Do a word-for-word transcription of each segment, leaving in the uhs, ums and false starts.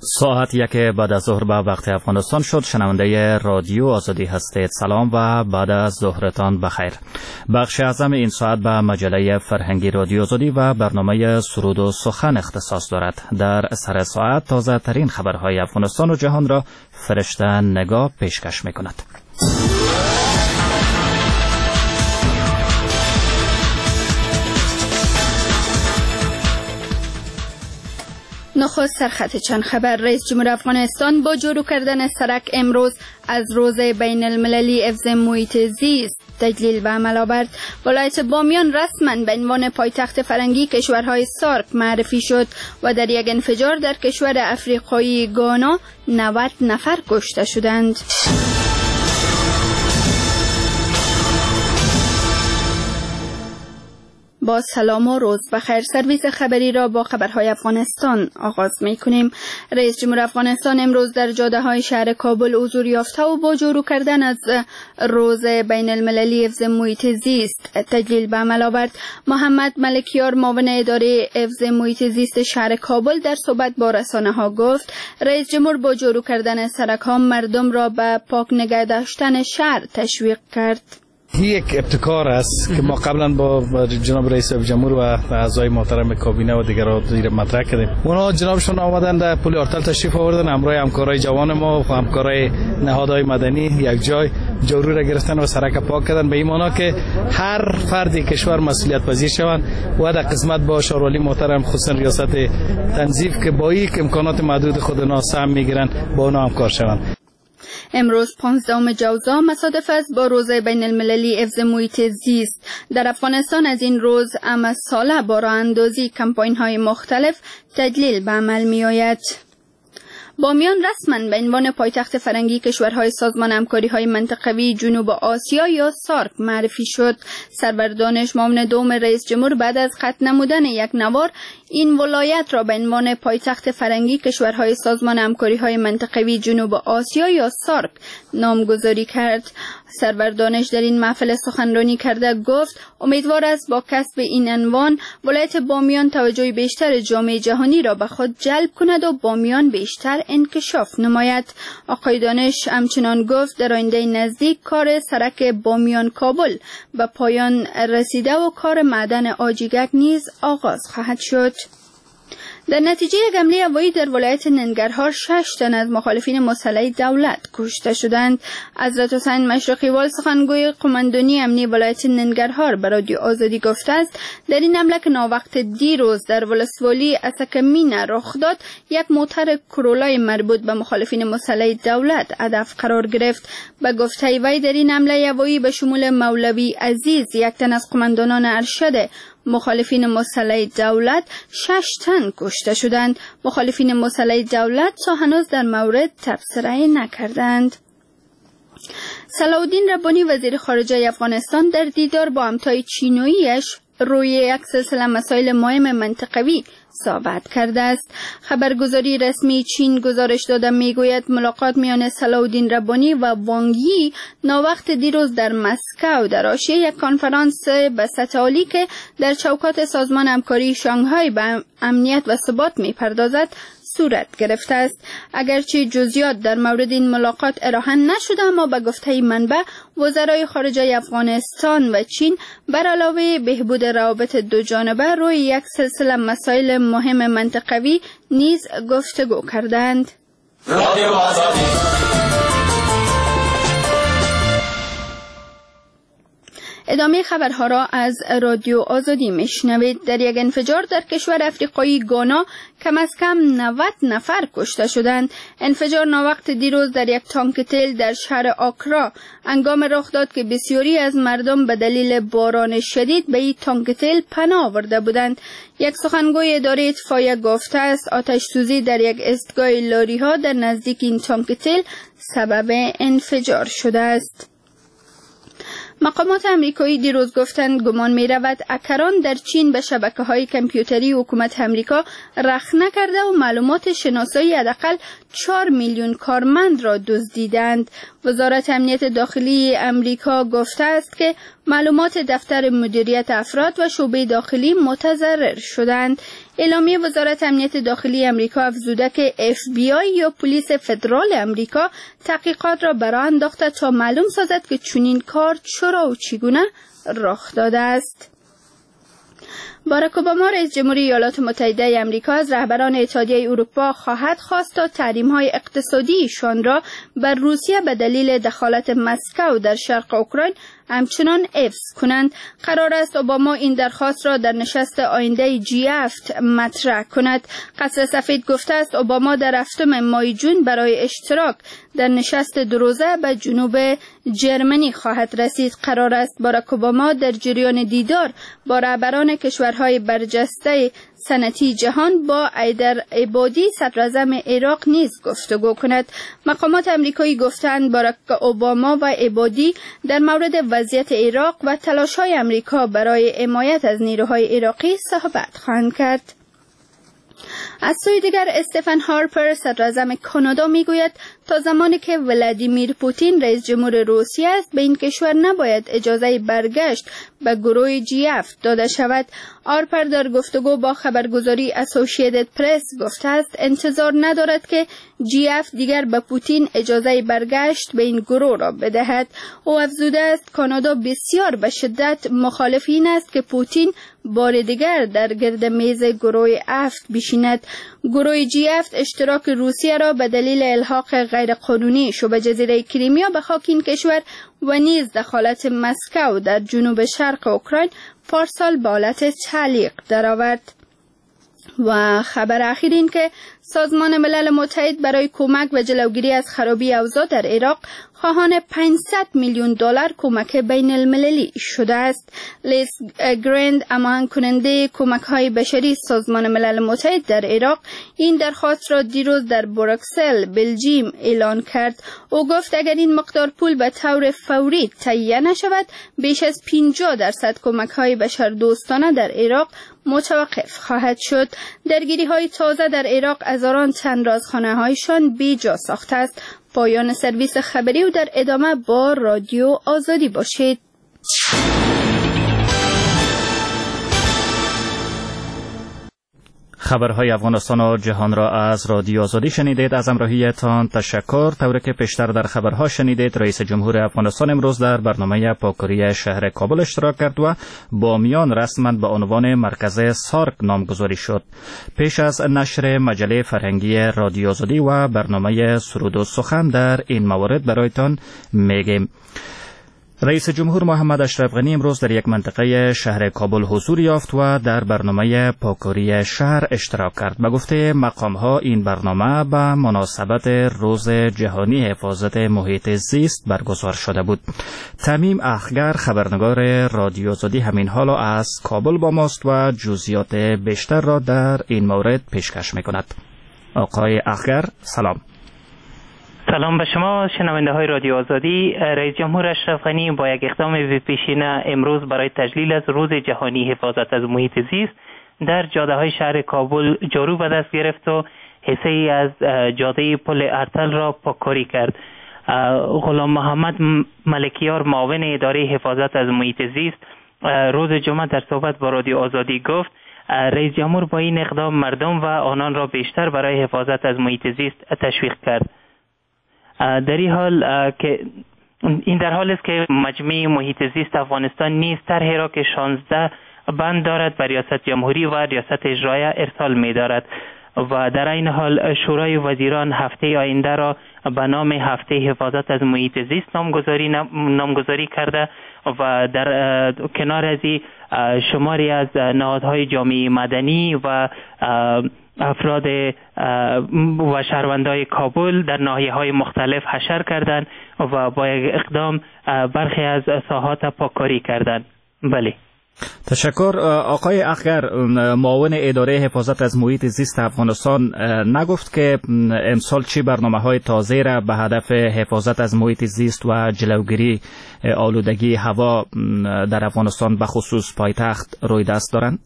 ساعت یک بعد از ظهر به وقت افغانستان شد. شنونده رادیو آزادی هستید. سلام و بعد از ظهرتان بخیر. بخش اعظم این ساعت به مجله فرهنگی رادیو آزادی و برنامه سرود و سخن اختصاص دارد. در سر ساعت تازه ترین خبرهای افغانستان و جهان را فرشته نگاه پیشکش می کند. نخست سرخط چند خبر. رئیس جمهور افغانستان با جارو کردن سرک امروز از روز بین المللی حفظ محیط زیست تجلیل به عمل آورد. ولایت بامیان رسما به عنوان پایتخت فرنگی کشورهای سارک معرفی شد و در یک انفجار در کشور افریقایی گانا نود نفر کشته شدند. با سلام و روز بخیر. سرویس خبری را با خبرهای افغانستان آغاز می کنیم. رئیس جمهور افغانستان امروز در جاده های شهر کابل حضور یافته و با جارو کردن از روز بین المللی حفظ محیط زیست تجلیل به عمل آورد. محمد ملکیار معاون اداره حفظ محیط زیست شهر کابل در صحبت با رسانه ها گفت رئیس جمهور با جارو کردن سرک ها مردم را به پاک نگه داشتن شهر تشویق کرد. یک ابتکار است که ما قبلا با جناب رئیس جمهور و اعضای محترم کابینه و دیگر زیر مطرح کردیم. اونا جنابشون آمدن در پل آرتل تشریف آوردن، همراه همکارای جوان ما و همکارای نهادهای مدنی یک جای جارو را گرفتن و سرک پاک کردن، به این معنا که هر فردی کشور مسئولیت پذیر شوند و در قسمت با شارولی محترم خصوصا ریاست تنظیف که با یک امکانات محدود خود اونا سهم میگیرن با اونا همکار شوند. امروز پانزدهم جوزا مصادف است با روز بین المللی حفظ محیط زیست. در افغانستان از این روز اما ساله با راه اندازی کمپاین های مختلف تجلیل به عمل می آید. بامیان رسما به عنوان پایتخت فرنگی کشورهای سازمان همکاری های منطقوی جنوب آسیا یا سارک معرفی شد. سرور دانش معاون دوم رئیس جمهور بعد از خط نمودن یک نوار این ولایت را به عنوان پایتخت فرنگی کشورهای سازمان همکاری های منطقوی جنوب آسیا یا سارک نامگذاری کرد. سرور دانش در این محفل سخنرانی کرده گفت امیدوار است با کسب این عنوان ولایت بامیان توجه بیشتر جامعه جهانی را به خود جلب کند و بامیان بیشتر انکشاف نماید. آقای دانش همچنان گفت در آینده نزدیک کار سرک بامیان کابل به پایان رسیده و کار معدن آجیگک نیز آغاز خواهد شد. در نتیجه یک حمله هوایی در ولایت ننگرهار شش تن از مخالفین مسلح دولت کشته شدند. حضرت حسین مشرقی وال سخنگوی قماندانی امنی ولایت ننگرهار به رادیو آزادی گفته است در این حمله که ناوقت دیروز در ولسوالی اسکمینه رخ داد یک موتر کرولای مربوط به مخالفین مسلح دولت هدف قرار گرفت. به گفته وی در این حمله هوایی به شمول مولوی عزیز یک تن از قماندانان ارشد مخالفین مسلح دولت شش تن کشته شدند. مخالفین مسلح دولت تا هنوز در مورد تبصره نکردند. صلاح الدین ربانی وزیر خارجه افغانستان در دیدار با همتای چینویش روی یک سلسله مسائل مهم منطقوی صحبت کرده است. خبرگزاری رسمی چین گزارش داده میگوید ملاقات میان صلاح الدین ربانی و وانگ یی ناوقت دیروز در مسکو در حاشیه یک کنفرانس به سطح عالی که در چوکات سازمان همکاری شانگهای به امنیت و ثبات میپردازد صورت گرفته است. اگرچه جزئیات در مورد این ملاقات ارائه نشده اما به گفته منبع وزرای خارجه افغانستان و چین بر علاوه بهبود روابط دو جانبه روی یک سلسله مسائل مهم منطقوی نیز گفتگو کردند. ادامه خبرها را از رادیو آزادی میشنوید. در یک انفجار در کشور افریقایی گانا کم از کم نود نفر کشته شدند. انفجار ناوقت دیروز در یک تانک تیل در شهر آکرا هنگام رخ داد که بسیاری از مردم به دلیل باران شدید به این تانک تیل پناه آورده بودند. یک سخنگوی اداره اطفایه گفته است آتش سوزی در یک ایستگاه لاری ها در نزدیک این تانک تیل سبب انفجار شده است. مقامات امریکایی دیروز گفتند گمان می رود هکران در چین به شبکه های کامپیوتری حکومت امریکا رخنه کرده و معلومات شناسایی حداقل چهار میلیون کارمند را دزدیدند. وزارت امنیت داخلی امریکا گفته است که معلومات دفتر مدیریت افراد و شعبه داخلی متضرر شدند. اعلامیه وزارت امنیت داخلی امریکا افزوده که اف بی آی یا پلیس فدرال امریکا تحقیقات را برآ انداخته تا معلوم سازد که چنین کار چرا و چگونه رخ داده است. باراک اوباما رئیس جمهوری ایالات متحده آمریکا از رهبران اتحادیه اروپا خواهد خواست تا تحریم‌های اقتصادیشان را بر روسیه به دلیل دخالت مسکو در شرق اوکراین همچنان حفظ کنند. قرار است اوباما این درخواست را در نشست آینده جی هفت مطرح کند. قصر سفید گفته است اوباما در هفتم ماه جون برای اشتراک در نشست دو روزه به جنوب جرمنی خواهد رسید. قرار است باراک اوباما در جریان دیدار با رهبران کشورهای برجسته صنعتی جهان با ایدر عبادی صدر اعظم عراق نیز گفتگو کند. مقامات امریکایی گفتند باراک اوباما و عبادی در مورد وضعیت عراق و تلاش‌های امریکا برای حمایت از نیروهای عراقی صحبت خواهند کرد. از سوی دیگر استفن هارپر صدر اعظم کانادا میگوید تا زمانی که ولادیمیر پوتین رئیس جمهور روسیه است به این کشور نباید اجازه برگشت به گروه جی هفت داده شود. هارپر در گفتگو با خبرگزاری اسوسییتد پرس گفته است انتظار ندارد که جی هفت دیگر به پوتین اجازه برگشت به این گروه را بدهد. او افزوده است کانادا بسیار به شدت مخالف این است که پوتین بار دیگر در گرد میز گروه هفت بشیند. گروه جی هفت اشتراک روسیه را به دلیل الحاق غیرقانونی شبه جزیره کریمیا به خاک این کشور و نیز دخالت مسکو در جنوب شرق اوکراین پارسال به حالت تعلیق درآورد. و خبر اخیر این که سازمان ملل متحد برای کمک و جلوگیری از خرابی اوضاع در عراق خواهان پانصد میلیون دلار کمک بین المللی شده است. لیز گرند امان کننده کمک های بشری سازمان ملل متحد در عراق این درخواست را دیروز در بروکسل بلژیم اعلان کرد. او گفت اگر این مقدار پول به طور فوری تهیه نشود بیش از پنجاه درصد کمک های بشر دوستانه در عراق متوقف خواهد شد. درگیری های تازه در عراق هزاران تن رازخانه هایشان بیجا ساخته است. پایان سرویس خبری و در ادامه با رادیو آزادی باشید. خبرهای افغانستان و جهان را از رادیو آزادی شنیدید. از همراهیتان تشکر. طوری که پیشتر در خبرها شنیدید رئیس جمهور افغانستان امروز در برنامه پاککاری شهر کابل اشتراک کرد و بامیان رسما به عنوان مرکز سارک نامگذاری شد. پیش از نشر مجله فرهنگی رادیو آزادی و برنامه سرود و سخن در این موارد برایتان میگیم. رئیس جمهور محمد اشرف غنی امروز در یک منطقه شهر کابل حضور یافت و در برنامه پاککاری شهر اشتراک کرد. به گفته مقام‌ها این برنامه به مناسبت روز جهانی حفاظت محیط زیست برگزار شده بود. تمیم اخگر خبرنگار رادیو آزادی همین حالا از کابل با ماست و جزئیات بیشتر را در این مورد پیشکش می‌کند. آقای اخگر سلام. سلام به شما شنونده های رادیو آزادی. رئیس جمهور اشرف غنی با یک اقدام پیشینه امروز برای تجلیل از روز جهانی حفاظت از محیط زیست در جاده های شهر کابل جارو به دست گرفت و حصه ای از جاده پل ارتل را پاککاری کرد. غلام محمد ملکیار معاون اداره حفاظت از محیط زیست روز جمعه در صحبت با رادیو آزادی گفت رئیس جمهور با این اقدام مردم و آنان را بیشتر برای حفاظت از محیط زیست تشویق کرد. در این حال که این در حال است که مجمع محیط زیست افغانستان نیز طرحی را که شانزده بند دارد به ریاست جمهوری و ریاست اجرایه ارسال می دارد و در این حال شورای وزیران هفته آینده را به نام هفته حفاظت از محیط زیست نامگذاری نامگذاری کرده و در کنار از این شماری از نهادهای جامعه مدنی و افراد و شهروندان کابل در ناحیه‌های مختلف حشر کردند و با یک اقدام برخی از ساحات پاککاری کردند. بله. تشکر. آقای اخگر معاون اداره حفاظت از محیط زیست افغانستان نگفت که امسال چی برنامه‌های تازه را به هدف حفاظت از محیط زیست و جلوگیری آلودگی هوا در افغانستان به خصوص پایتخت روی دست دارند؟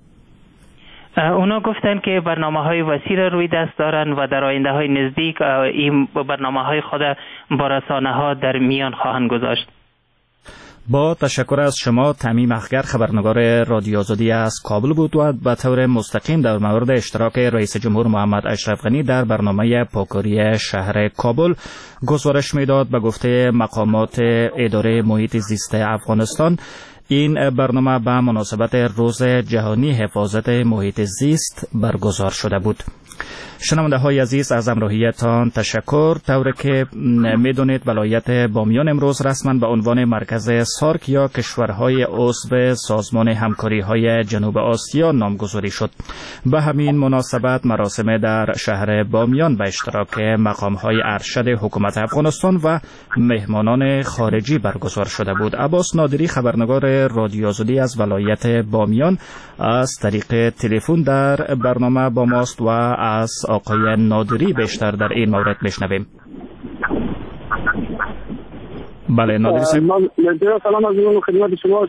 اونا گفتن که برنامه های وسیع روی دست دارن و در آینده های نزدیک این برنامه های خود با رسانه ها در میان خواهند گذاشت. با تشکر از شما. تمیم اخگر، خبرنگار رادیو آزادی از کابل بود و به طور مستقیم در مورد اشتراک رئیس جمهور محمد اشرف غنی در برنامه پاکاری شهر کابل گزارش میداد. به گفته مقامات اداره محیط زیست افغانستان، این برنامه به مناسبت روز جهانی حفاظت محیط زیست برگزار شده بود. شنونده های عزیز، از همراهیتان تشکر. طوری که میدونید ولایت بامیان امروز رسما به عنوان مرکز سارک یا کشورهای عضو سازمان همکاری های جنوب آسیا نامگذاری شد. به همین مناسبت مراسم در شهر بامیان به اشتراک مقام های ارشد حکومت افغانستان و مهمانان خارجی برگزار شده بود. عباس نادری، خبرنگار رادیو آزادی از ولایت بامیان، از طریق تلفن در برنامه با ماست و از آقای نادری بیشتر در این مورد بشنویم. بله نادری صاحب. من سلام از من خدمت شما و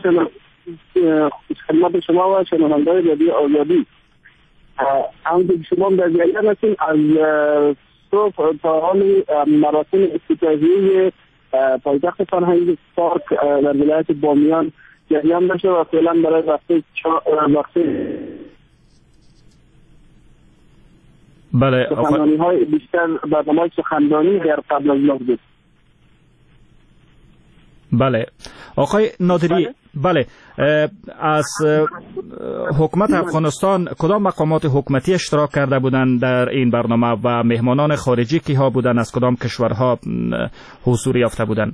خدمت شما و شنوندگان رادیو آزادی. همونطور که شما در جریان هستین، از صبح تا حال مراسم افتتاحیه پایتخت فرهنگی سارک در ولایت بامیان جریان داشته و فعلا برای وقتی وقتی بله سخنرانی های بیشتر برنامه سخنرانی در قبل از ظهر بود. بله آقای نادری، بله, بله. از حکومت افغانستان کدام مقامات حکومتی اشتراک کرده بودند در این برنامه و مهمانان خارجی کی ها بودند؟ از کدام کشورها حضور یافته بودند؟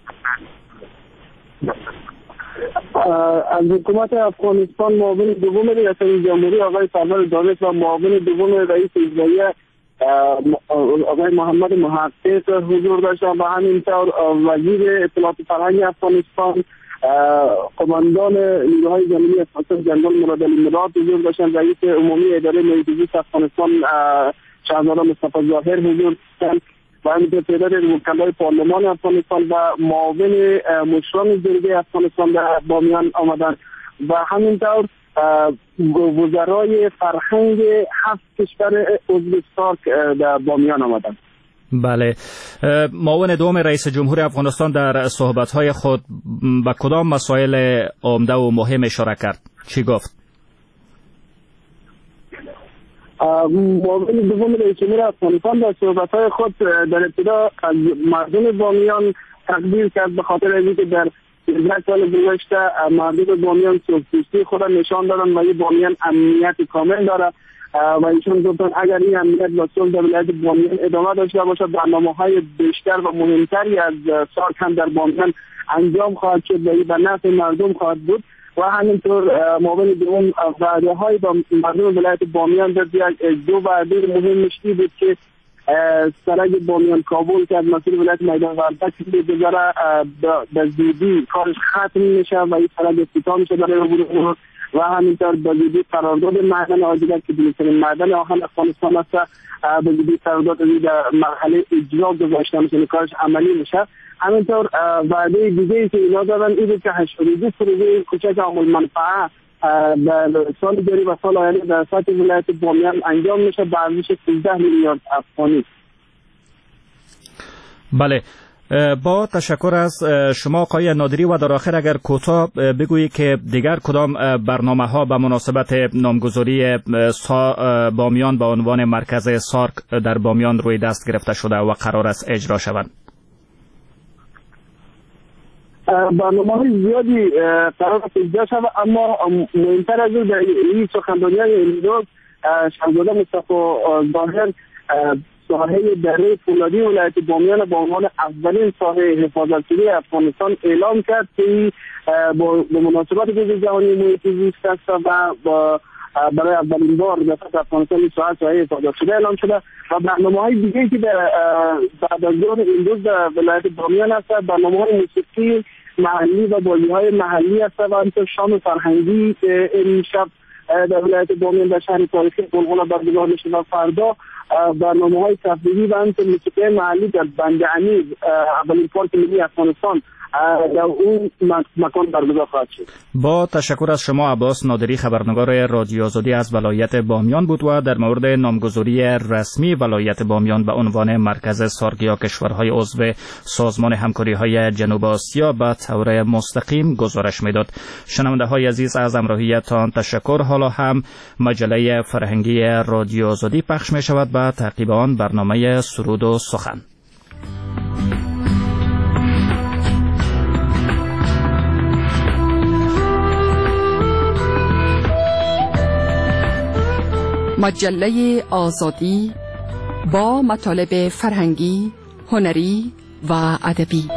از حکومت افغانستان معاون دوم ریاست جمهوری آقای سرور دانش و معاون دوم رئیس اجرایی آقای محمد محقق حضور داشتند و همینطور وزیر اطلاعات فرهنگ افغانستان، قماندان نیروهای زمینی افغانستان جنرال مرادعلی مراد حضور داشتند، رئیس عمومی اداره محیط زیست افغانستان شهزاده مصطفی ظاهر حضور داشتند و همینطور تعداد وکلای پارلمان افغانستان و معاون مشران جرگه افغانستان در بامیان آمدند و همینطور وزرای فرهنگ هفت کشور عضو سارک در بامیان آمدند. بله. معاون دوم رئیس جمهور افغانستان در صحبت‌های خود به کدام مسائل عمده و مهم اشاره کرد؟ چی گفت؟ معاون دوم رئیس جمهور افغانستان در صحبت‌های خود در ابتدا از مردم بامیان تقدیر کرد به خاطر اینکه در یک سال گذشته مردم بامیان سوک‌دوستی خود را نشان دادن و این بامیان امنیت کامل داره و ایشون گفتن اگر این امنیت و صلح در ولایت بامیان ادامه داشته باشد، برنامه‌های بیشتر و مهمتری از سارک هم در بامیان انجام خواهد شد و این به نفع مردم خواهد بود و همینطور معاون دوم وعده‌های با مردم ولایت بامیان داد. یک دو وعده مهمش بود که سرک بامیان کابل که از مسیر ولایت میدان وردک بگذره به زودی کارش ختم میشه و این سرک افتتاح میشه برای عبور و همینطور به زودی قرارداد معدن آجیلک که بزرگترین معدن آهن افغانستان است به زودی قرارداد در مرحله اجرا گذاشته میشه، کارش عملی میشه. همینطور وعده دیگه که اینا دادن این بود که هشتاد و دو پروژه کوچک عامل منفعه در سال جاری و سال آینده در سطح ولایت بامیان انجام میشه به ارزش سیزده میلیارد افغانی. بله، با تشکر از شما آقای نادری و در آخر اگر کوتاه بگویی که دیگر کدام برنامه ها به مناسبت نامگذاری بامیان به عنوان مرکز سارک در بامیان روی دست گرفته شده و قرار است اجرا شوند؟ برنامه های زیادی قرار است اجرا شود، اما مهمتر از این در این سخنرانی امروز شهزاده مصطفی ظاهر ساحه دره فولادی ولایت بامیان با عنوان اولین ساحه حفاظت شده افغانستان اعلام کرد که با مناسبت روز جهانی محیط زیست است و با برای اولین بار در سطح افغانستان این ساحه حفاظت شده اعلام شده و برنامه‌های دیگه که در بعد از ظهر امروز در ولایت بامیان است، برنامه‌های موسیقی محلی و بازی‌های محلی است و همینطور شام فرهنگی که این شب در ولایت بامیان در شهر تاریخی قلقل برگزار میشه و فردا برنامه‌های تفریحی و همینطور موسیقی محلی در بند امیر اولین پارک ملی افغانستان در اون مکان برگزار خواهد شد. با تشکر از شما. عباس نادری، خبرنگار رادیو آزادی از ولایت بامیان بود و در مورد نامگذاری رسمی ولایت بامیان به عنوان مرکز سارک یا کشورهای عضو سازمان همکاری‌های جنوب آسیا به طور مستقیم گزارش میداد. شنونده‌های عزیز، از همراهیتان تشکر. حالا هم مجله فرهنگی رادیو آزادی پخش می شود. به تعقیب آن برنامه سرود و سخن. مجله آزادی با مطالب فرهنگی، هنری و ادبی.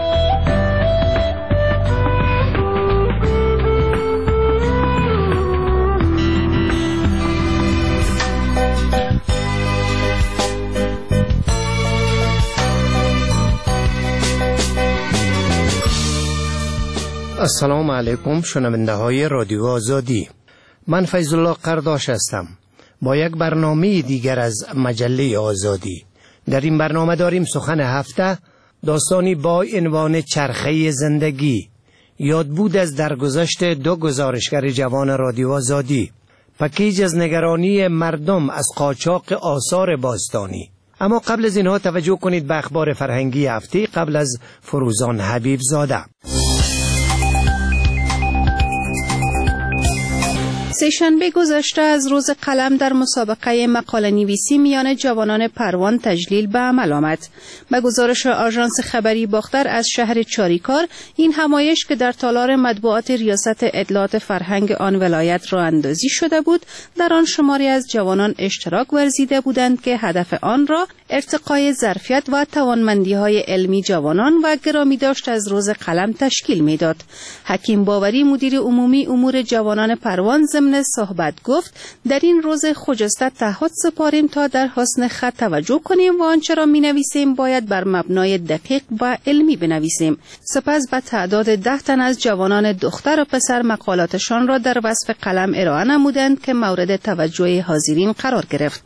السلام علیکم شنونده های رادیو آزادی. من فیض الله قرداش هستم با یک برنامه دیگر از مجله آزادی. در این برنامه داریم سخن هفته، داستانی با عنوان چرخه زندگی، یادبود از درگذشت دو گزارشگر جوان رادیو آزادی، پکیج از نگرانی مردم از قاچاق آثار باستانی. اما قبل از اینها توجه کنید به اخبار فرهنگی هفته قبل از فروزان حبیب زاده. سه‌شنبه گذشته از روز قلم در مسابقه مقاله نویسی میان جوانان پروان تجلیل به عمل آمد. به گزارش آژانس خبری باختر از شهر چاریکار، این همایش که در تالار مطبوعات ریاست اطلاعات فرهنگ آن ولایت راه اندازی شده بود، در آن شماری از جوانان اشتراک ورزیده بودند که هدف آن را ارتقای ظرفیت و توانمندی‌های علمی جوانان و گرامی داشت از روز قلم تشکیل می‌داد. حکیم باوری، مدیر عمومی امور جوانان پروان، ضمن صحبت گفت در این روز خجسته تعهد سپاریم تا در حسن خط توجه کنیم و آنچه را می‌نویسیم باید بر مبنای دقیق و علمی بنویسیم. سپس به تعداد ده تن از جوانان دختر و پسر مقالاتشان را در وصف قلم ارائه نمودند که مورد توجه حاضرین قرار گرفت.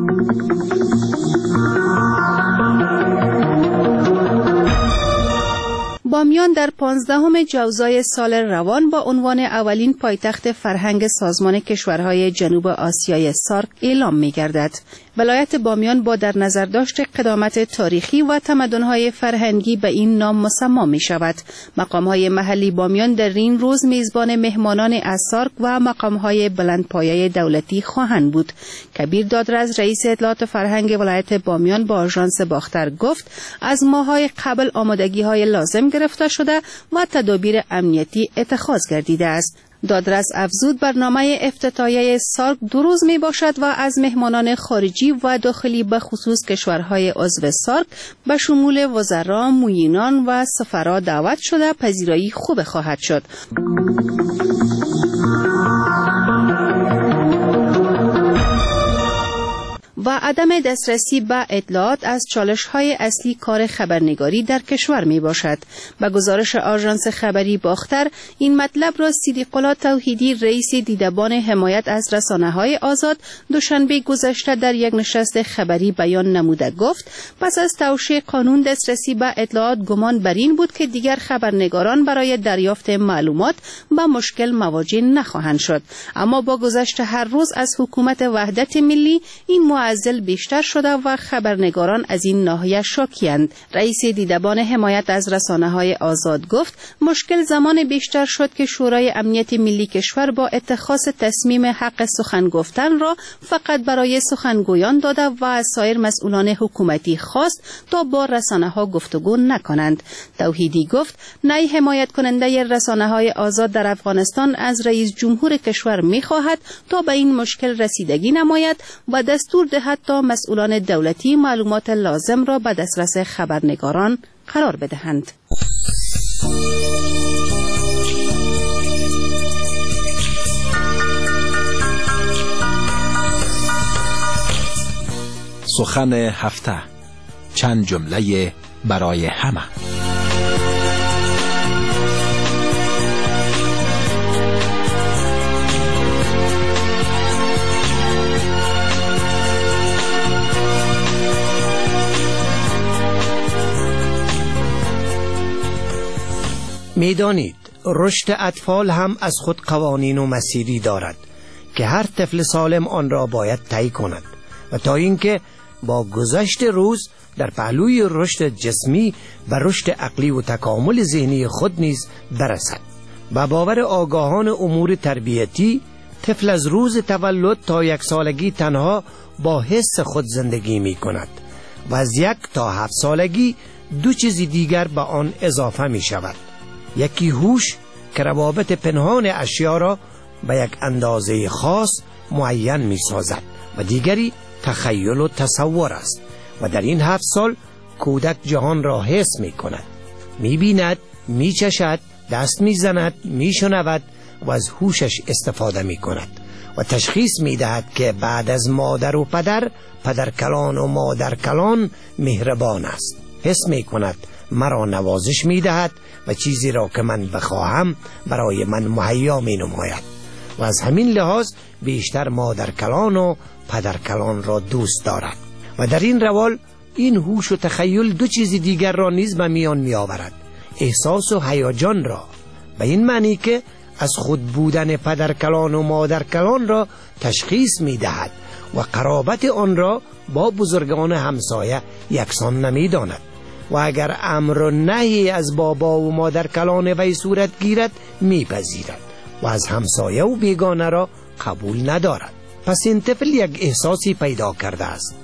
بامیان در پانزدهم جوزای سال روان با عنوان اولین پایتخت فرهنگ سازمان کشورهای جنوب آسیای سارک اعلام می‌گردد. ولایت بامیان با در نظر داشت قدامت تاریخی و تمدن‌های فرهنگی به این نام مسما می‌شود. مقام‌های محلی بامیان در این روز میزبان مهمانان از سارک و مقام‌های بلندپایه دولتی خواهند بود. کبیر دادرز، رئیس اطلاعات فرهنگ ولایت بامیان، با آژانس باختر گفت از ماه‌های قبل آمادگی‌های لازم گرفته شده و تدابیر امنیتی اتخاذ گردیده است. دادرس افزود برنامه افتتاحیه سارک دو روز می باشد و از مهمانان خارجی و داخلی به خصوص کشورهای عضو سارک به شمول وزرا، معینان و سفرا دعوت شده پذیرایی خوب خواهد شد. و عدم دسترسی به اطلاعات از چالش‌های اصلی کار خبرنگاری در کشور می باشد. به گزارش آژانس خبری باختر، این مطلب را صدیق الله توحیدی، رئیس دیدبان حمایت از رسانه‌های آزاد، دوشنبه گذشته در یک نشست خبری بیان نموده گفت پس از توشیح قانون دسترسی به اطلاعات گمان بر این بود که دیگر خبرنگاران برای دریافت معلومات با مشکل مواجه نخواهند شد. اما با گذشت هر روز از حکومت وحدت ملی این معضل بیشتر شده و خبرنگاران از این ناحیه شاکی‌اند. رئیس دیدبان حمایت از رسانه‌های آزاد گفت مشکل زمان بیشتر شد که شورای امنیت ملی کشور با اتخاذ تصمیم حق سخن گفتن را فقط برای سخنگویان داده و از سایر مسئولان حکومتی خواست تا با رسانه‌ها گفتگو نکنند. توحیدی گفت نای حمایت کننده رسانه‌های آزاد در افغانستان از رئیس جمهور کشور می‌خواهد تا به این مشکل رسیدگی نماید و دستور دهد تا مسئولان دولتی معلومات لازم را به دسترس خبرنگاران قرار بدهند. سخن هفته، چند جمله برای همه. میدانید رشد اطفال هم از خود قوانین و مسیری دارد که هر طفل سالم آن را باید طی کند و تا اینکه با گذشت روز در پهلوی رشد جسمی و رشد عقلی و تکامل ذهنی خود نیز برسد. با باور آگاهان امور تربیتی، طفل از روز تولد تا یک سالگی تنها با حس خود زندگی می کند و از یک تا هفت سالگی دو چیز دیگر به آن اضافه می شود. یکی هوش که روابط پنهان اشیا را به یک اندازه خاص معین می سازد و دیگری تخیل و تصور است و در این هفت سال کودک جهان را حس می کند، می بیند، می چشد، دست می زند، می شنود و از هوشش استفاده می کند و تشخیص می دهد که بعد از مادر و پدر، پدر کلان و مادر کلان مهربان است. حس می کند مرا نوازش می دهد و چیزی را که من بخواهم برای من مهیا می نماید و از همین لحاظ بیشتر مادر کلان و پدر کلان را دوست دارد و در این روال این هوش و تخیل دو چیز دیگر را نیز به میان می آورد: احساس و هیجان را، به این معنی که از خود بودن پدر کلان و مادر کلان را تشخیص می دهد و قرابت آن را با بزرگان همسایه یکسان نمی داند و اگر امر و نهی از بابا و مادر کلان وی صورت گیرد می پذیرد و از همسایه و بیگانه را قبول ندارد. پس این طفل یک احساسی پیدا کرده است.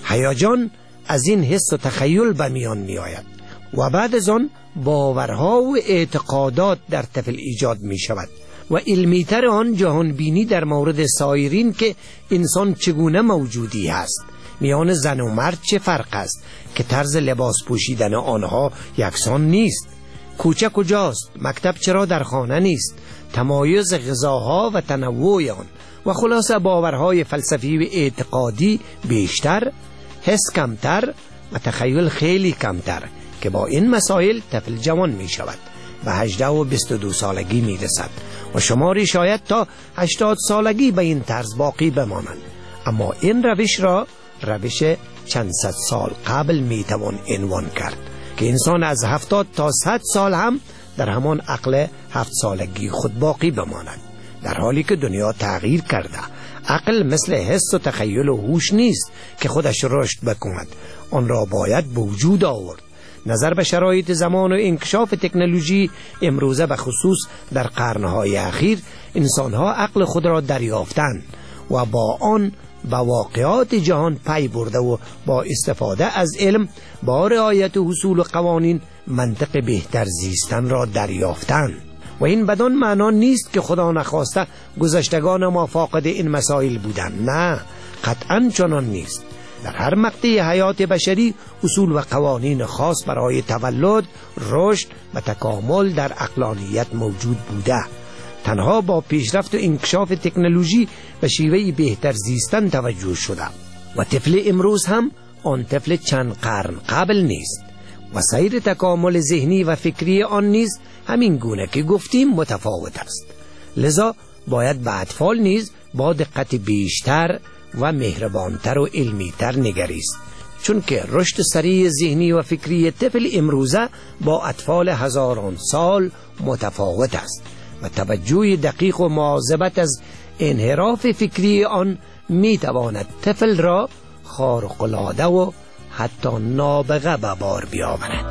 هیجان از این حس و تخیل به میان می آید و بعد از آن باورها و اعتقادات در طفل ایجاد می شود و علمیتر آن جهان بینی در مورد سایرین که انسان چگونه موجودی است. میان زن و مرد چه فرق است که طرز لباس پوشیدن آنها یکسان نیست؟ کوچه کجاست؟ مکتب چرا در خانه نیست؟ تمایز غذاها و تنوع آن و خلاصه باورهای فلسفی و اعتقادی بیشتر، حس کمتر و تخیل خیلی کمتر که با این مسائل طفل جوان می شود و هجده و بیست و دو سالگی می رسد و شماری شاید تا هشتاد سالگی به این طرز باقی بمانند. اما این روش را روش چند صد سال قبل می توان عنوان کرد که انسان از هفتاد تا صد سال هم در همان عقل هفت سالگی خود باقی بماند، در حالی که دنیا تغییر کرده. عقل مثل حس و تخیل و هوش نیست که خودش رشد بکند، آن را باید به وجود آورد. نظر به شرایط زمان و انکشاف تکنولوژی امروزه به خصوص در قرنهای اخیر انسانها عقل خود را دریافتند و با آن با واقعات جهان پی برده و با استفاده از علم با رعایت اصول و قوانین منطق بهتر زیستن را دریافتند و این بدان معنا نیست که خدا نخواسته گذشتگان ما فاقد این مسائل بودند. نه، قطعا چنان نیست. در هر مقطع حیات بشری اصول و قوانین خاص برای تولد، رشد و تکامل در عقلانیت موجود بوده. تنها با پیشرفت و انکشاف تکنولوژی به شیوه بهتر زیستن توجه شده و طفل امروز هم آن طفل چند قرن قبل نیست و سیر تکامل ذهنی و فکری آن نیز همین گونه که گفتیم متفاوت است. لذا باید به اطفال نیز با دقت بیشتر و مهربانتر و علمیتر نگریست، چون که رشد سریع ذهنی و فکری طفل امروزه با اطفال هزاران سال متفاوت است و توجه دقیق و مواظبت از انحراف فکری آن می تواند طفل را خارق‌العاده و حتی نابغه به بار بیاورد.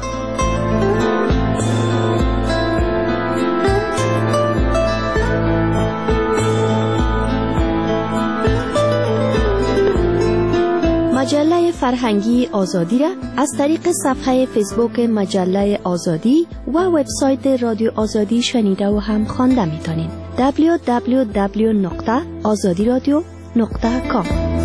مجله فرهنگی آزادی را از طریق صفحه فیسبوک مجله آزادی و وبسایت رادیو آزادی شنیده و هم خوانده می‌تونید. دبلیو دبلیو دبلیو نقطه آزادی رادیو نقطه کام.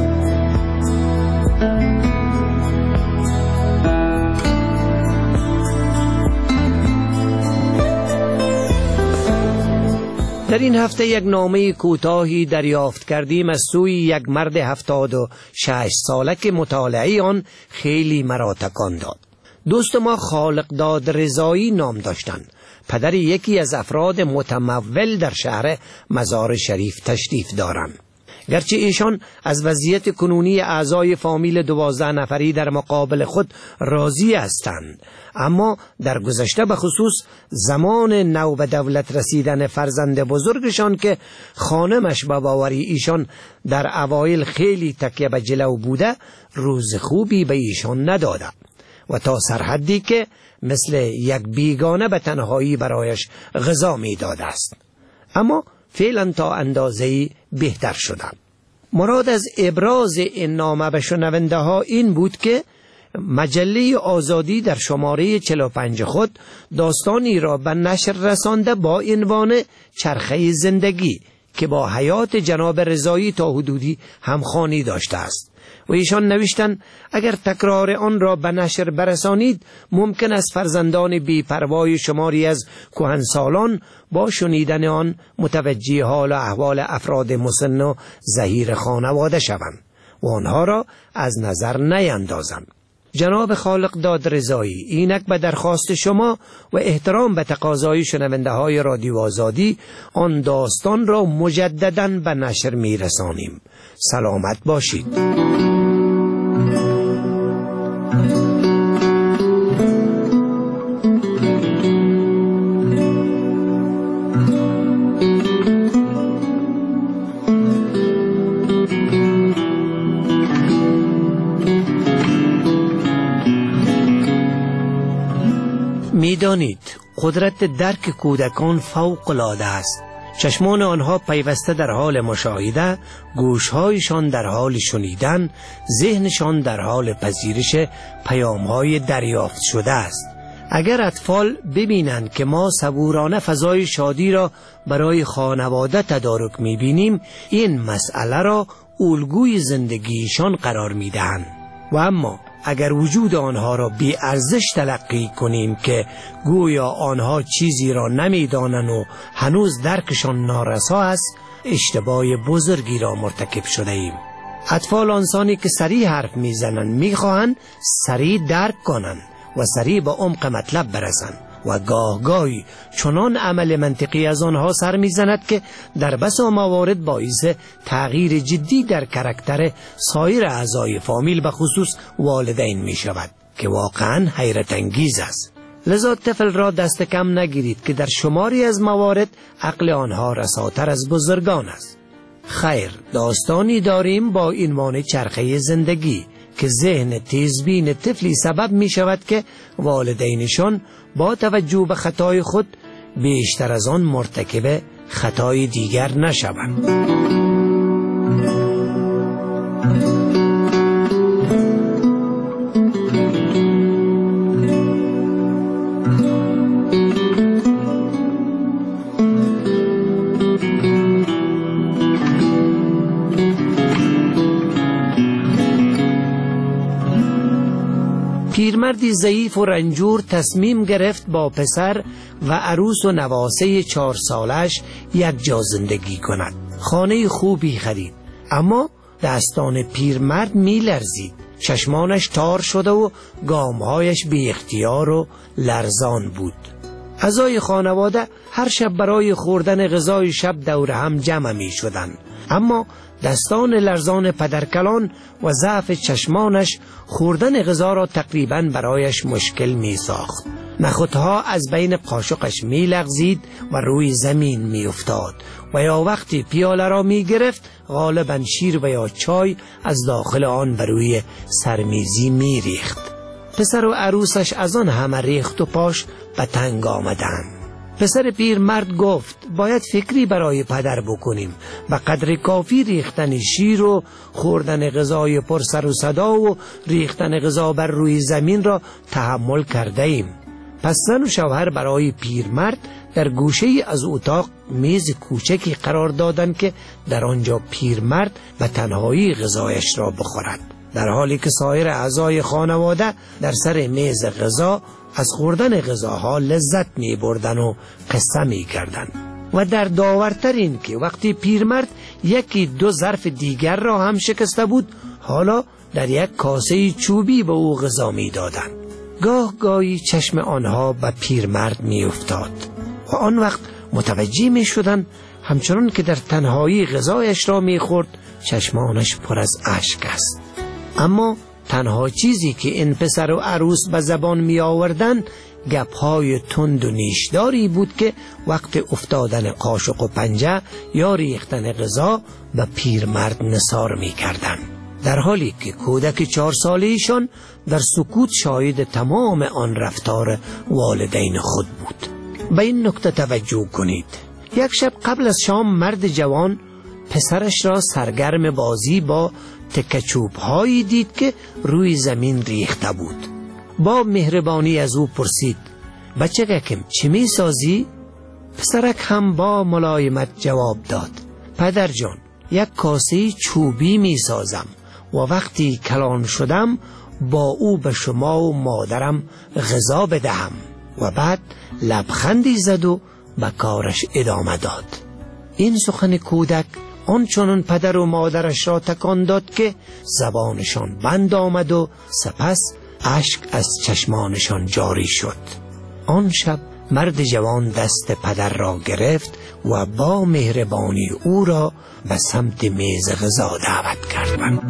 در این هفته یک نامه کوتاهی دریافت کردیم از سوی یک مرد هفتاد و شش ساله که مطالعه آن خیلی مرا تکان داد. دوست ما خالقداد رضایی نام داشتند. پدر یکی از افراد متمول در شهر مزار شریف تشریف دارند. گرچه ایشان از وضعیت کنونی اعضای فامیل دوازده نفری در مقابل خود راضی هستند، اما در گذشته به خصوص زمان نو به دولت رسیدن فرزند بزرگشان که خانمش به باوری ایشان در اوایل خیلی تکیه به جلو بوده، روز خوبی به ایشان نداده و تا سرحدی که مثل یک بیگانه به تنهایی برایش غذا می داده است. اما فعلا تا اندازه‌ای بهتر شده. مراد از ابراز این نامه به شنونده ها این بود که مجله آزادی در شماره چهل و پنج خود داستانی را به نشر رسانده با عنوان چرخه زندگی که با حیات جناب رضایی تا حدودی همخوانی داشته است و ایشان نوشتند اگر تکرار آن را به نشر برسانید ممکن است فرزندان بی‌پروای شماری از کهنسالان با شنیدن آن متوجه حال و احوال افراد مسن و ضعیف خانواده شوند و آنها را از نظر نیندازند. جناب خالق داد رضایی اینک به درخواست شما و احترام به تقاضای شنونده های رادیو آزادی آن داستان را مجدداً به نشر می رسانیم. سلامت باشید. می‌دانید قدرت درک کودکان فوق العاده است. چشمان آنها پیوسته در حال مشاهده، گوشهایشان در حال شنیدن، ذهنشان در حال پذیرش پیام‌های دریافت شده است. اگر اطفال ببینند که ما صبورانه فضای شادی را برای خانواده تدارک می‌بینیم، این مسئله را الگوی زندگیشان قرار می‌دهند. و اما اگر وجود آنها را بی ارزش تلقی کنیم که گویا آنها چیزی را نمیدانند و هنوز درکشان نارسا است، اشتباه بزرگی را مرتکب شده ایم. اطفال آنسانی که سریع حرف میزنند میخواهند سریع درک کنند و سریع به عمق مطلب برسند و گاه گاهی چنان عمل منطقی از آنها سر میزند که در بسا موارد باعث تغییر جدی در کاراکتر سایر اعضای فامیل به خصوص والدین می شود که واقعا حیرت انگیز است. لذا طفل را دست کم نگیرید که در شماری از موارد عقل آنها رساتر از بزرگان است. خیر، داستانی داریم با عنوان چرخه زندگی که ذهن تیزبین طفلی سبب می شود که والدینشان با توجه به خطای خود بیشتر از آن مرتکب خطای دیگر نشوند. پیرمردی ضعیف و رنجور تصمیم گرفت با پسر و عروس و نواسه چهار سالش یک جا زندگی کند. خانه خوبی خرید، اما دستان پیرمرد می لرزید. چشمانش تار شده و گامهایش بی اختیار و لرزان بود. اعضای خانواده هر شب برای خوردن غذای شب دور هم جمع می شدند، اما دستان لرزان پدرکلان و ضعف چشمانش خوردن غذا را تقریباً برایش مشکل می ساخت. نخودها از بین قاشقش می لغزید و روی زمین می افتاد و یا وقتی پیاله را می گرفت غالباً شیر و یا چای از داخل آن بر روی سرمیزی می ریخت. پسر و عروسش از آن همه ریخت و پاش به تنگ آمدند. پسر پیر مرد گفت باید فکری برای پدر بکنیم. به قدر کافی ریختن شیر و خوردن غذای پر سر و صدا و ریختن غذا بر روی زمین را تحمل کرده ایم. پس زن و شوهر برای پیرمرد در گوشه از اتاق میز کوچکی قرار دادند که در آنجا پیرمرد به تنهایی غذایش را بخورد، در حالی که سایر اعضای خانواده در سر میز غذا از خوردن غذاها لذت می بردن و قصه می کردن. و در داورتر این که وقتی پیرمرد یکی دو ظرف دیگر را هم شکسته بود، حالا در یک کاسه چوبی به او غذا می دادن. گاه گاهی چشم آنها به پیرمرد می افتاد و آن وقت متوجه می شدن همچنان که در تنهایی غذایش را می خورد چشمانش پر از اشک است. اما تنها چیزی که این پسر و عروس به زبان می آوردن گپ‌های تند و نیشداری بود که وقت افتادن قاشق و پنجه یا ریختن غذا به پیرمرد نثار می کردن، در حالی که کودک چهار ساله ایشان در سکوت شاهد تمام آن رفتار والدین خود بود. به این نکته توجه کنید. یک شب قبل از شام مرد جوان پسرش را سرگرم بازی با تکچوب هایی دید که روی زمین ریخته بود. با مهربانی از او پرسید: بچه گکم چی می سازی؟ پسرک هم با ملایمت جواب داد: پدر جان، یک کاسه چوبی می سازم و وقتی کلان شدم با او به شما و مادرم غذا بدهم. و بعد لبخندی زد و به کارش ادامه داد. این سخن کودک آنچنان پدر و مادرش را تکان داد که زبانشان بند آمد و سپس اشک از چشمانشان جاری شد. آن شب مرد جوان دست پدر را گرفت و با مهربانی او را به سمت میز غذا دعوت کرد.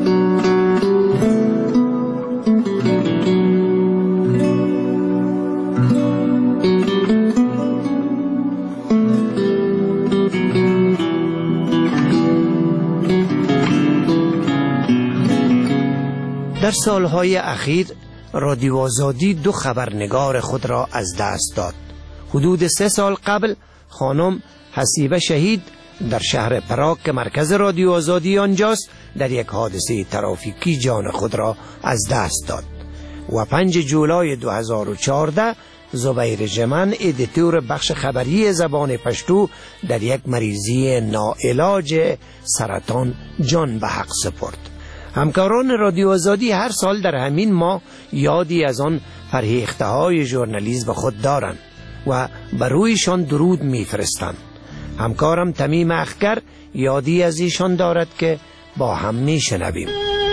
در سالهای اخیر رادیو آزادی دو خبرنگار خود را از دست داد. حدود سه سال قبل خانم حسیبه شهید در شهر پراگ که مرکز رادیو آزادی آنجاست در یک حادثه ترافیکی جان خود را از دست داد. و پنج جولای دو هزار و چهارده زبیر جمن ادیتور بخش خبری زبان پشتو در یک مریضی ناعلاج سرطان جان به حق سپرد. همکاران رادیو آزادی هر سال در همین ماه یادی از آن فرهیخته های ژورنالیسم خود دارند و بر رویشان درود میفرستند. همکارم تمیم اخگر یادی از ایشان دارد که با هم میشنویم.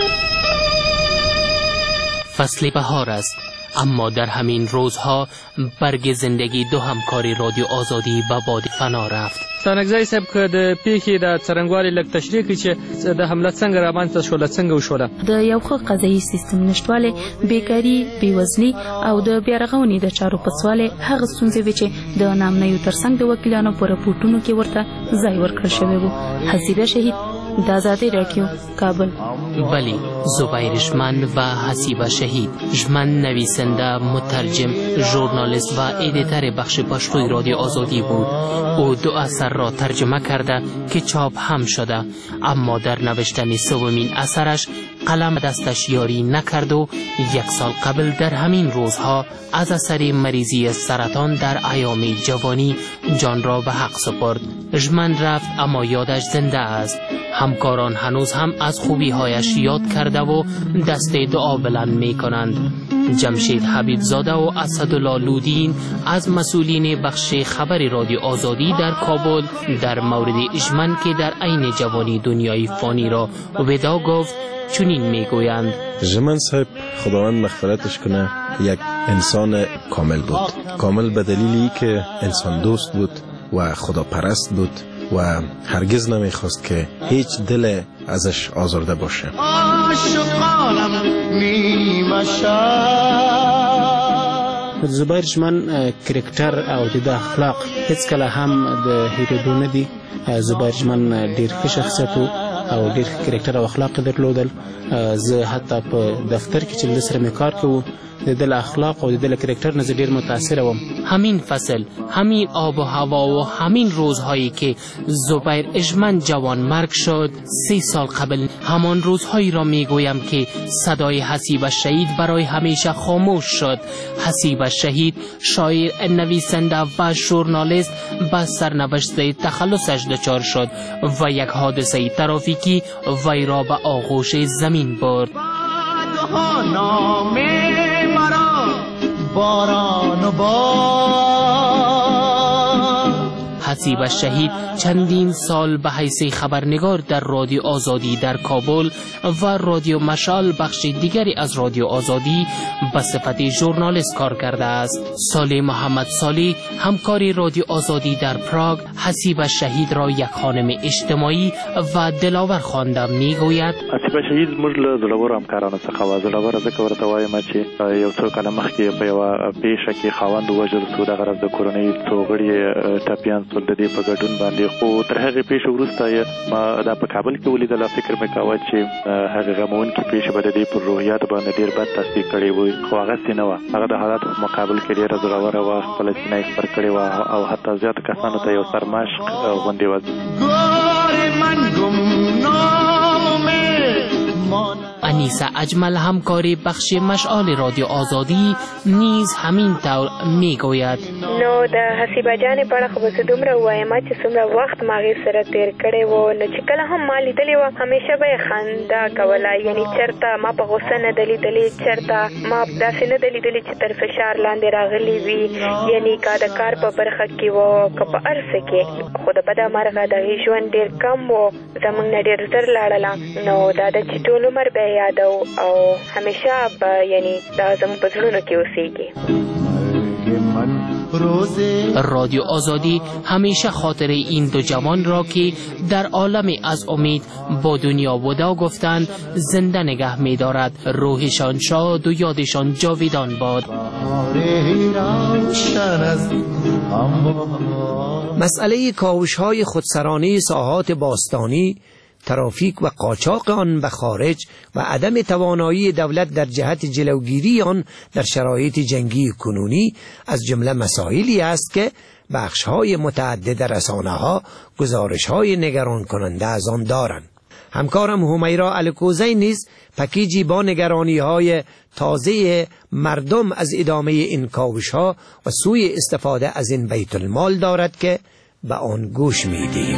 فصل بهار است، اما در همین روزها برگ زندگی دو همکاری رادیو آزادی به باد فنا رفت. ستانکزی صاحب که د پیښې د څرنګوالي لږ تشریح کړي چې د حمله څنګه رامنځته شوله، څنګه وشوله؟ د یو ښه قضایي سیستم نشتوالی، بیکاري، بېوزلي او د بیارغونې د چارو پسوالی هغه ستونزې وې چې د نامنیو ترڅنګ د وکیلانو په راپورټونو کې ورته ځای ورکړل شوی و. حسیبه شهید، د آزادی رادیو، کابل. بلی، زبیر ژمن و حسیبه شهید. ژمن نویسنده، مترجم، ژورنالیست و ادیتور بخش پشتوی رادیو آزادی بود. او دو اثر را ترجمه کرده که چاپ هم شده، اما در نوشتن سومین اثرش قلم دستش یاری نکرد و یک سال قبل در همین روزها از اثر مریضی سرطان در ایام جوانی جان را به حق سپرد. ژمن رفت اما یادش زنده است. همکاران هنوز هم از خوبی هایش یاد کرده و دست دعا بلند می کنند. جمشید حبیب زاده و اسدالله لودین از مسئولین بخش خبر رادیو آزادی در کابل در مورد ژمن که در عین جوانی دنیای فانی را ودا گفت چنین میگویند: ژمن صاحب خداوند مغفرتش کنه یک انسان کامل بود. کامل به دلیلی که انسان دوست بود و خدا پرست بود و هرگز نمیخواست که هیچ دل ازش آزرده باشه. زبیر ژمن کرکټر او د اخلاق هیڅ کله هم د هیرېدو نه دي. زبیر ژمن ډېر ښه شخصیت او ډېر ښه کرکټر او اخلاق درلودل. زه حتی په دفتر کې چې له سره مې کار کوو د دل اخلاق او د دل کرکټر نه ډېر متاثر وم. همین فصل، همین آب و هوا و همین روزهایی که زبیر ژمن جوان مرگ شد، سی سال قبل همان روزهایی را میگویم که صدای حسیبه شهید برای همیشه خاموش شد. حسیبه شهید شاعر، نویسنده و ژورنالیست به سرنوشت تخلصش دچار شد و یک حادثه ترافیکی وی را به آغوش زمین برد. باران و باد حسیب شهید چندین سال به حیث خبرنگار در رادیو آزادی در کابل و رادیو مشعل بخش دیگری از رادیو آزادی به صفت ژورنالیست کار کرده است. صالح محمد صالح همکاری رادیو آزادی در پراگ حسیب شهید را یک خانم اجتماعی و دلاور خوانده میگوید حسیب شهید موږ له زړورو همکارانو څخه وه. زړوره ځکه ورته وایم چې یو څو کاله مخکې په یوه پیښه کې خاوند ووژل سو، دغه راز د کورنۍ څو غړي ټپیان سول د دې په ګډون باندې. خو تر هغې پیښې وروسته ما دا په کابل کې ولیدله. فکر مې کاوه چې هغې غموونکې پیښې به د دې پر روحیاتو باندې ډېر بد تاثیر کړی وي، خو هغسې نه وه. هغه د حالاتو په مقابل کې ډېره زړوره وه، خپله سینه یې خپر کړې وه او حتی زیاتو کسانو ته یو سرمشق غوندې وه. انیسه اجمل همکاری بخش مشعل رادیو آزادی نیز همین طور میگوید نو د حسیبه جانې په اړه خو به زه دومره ووایم چې څومره وخت ما هغې سره تېر کړی و، نو چې کله هم ما لیدلې وه همیشه به یې خندا کوله. یعنې چېرته ما په غوسه نه ده لیدلې، چېرته ما داسې نه ده لیدلې چې تر فشار لاندې راغلې وي، یعنې که د کار په برخه کې و که په هر څه کې. خو د بده مرغه د هغې ژوند ډېر کم و، زموږ نه ډېر زر لاړله. نو دا ده چې ټول عمر به یادو او همیشه به یعنی دا زموږ په زړونو کې اوسېږي. رادیو آزادی همیشه خاطر این دو جوان را که در عالم از امید با دنیا ودا گفتند زنده نگه می دارد. روحشان شاد و یادشان جاویدان باد. مسئله کاوش‌های خودسرانه ساحات باستانی، ترافیک و قاچاق آن به خارج و عدم توانایی دولت در جهت جلوگیری آن در شرایط جنگی کنونی از جمله مسائلی است که بخش‌های متعدد رسانه‌ها گزارش‌های نگران کننده از آن دارند. همکارم همیرا الکوزی نیز پکیجی با نگرانی‌های تازه مردم از ادامه این کاوش‌ها و سوی استفاده از این بیت المال دارد که به آن گوش می‌دهیم.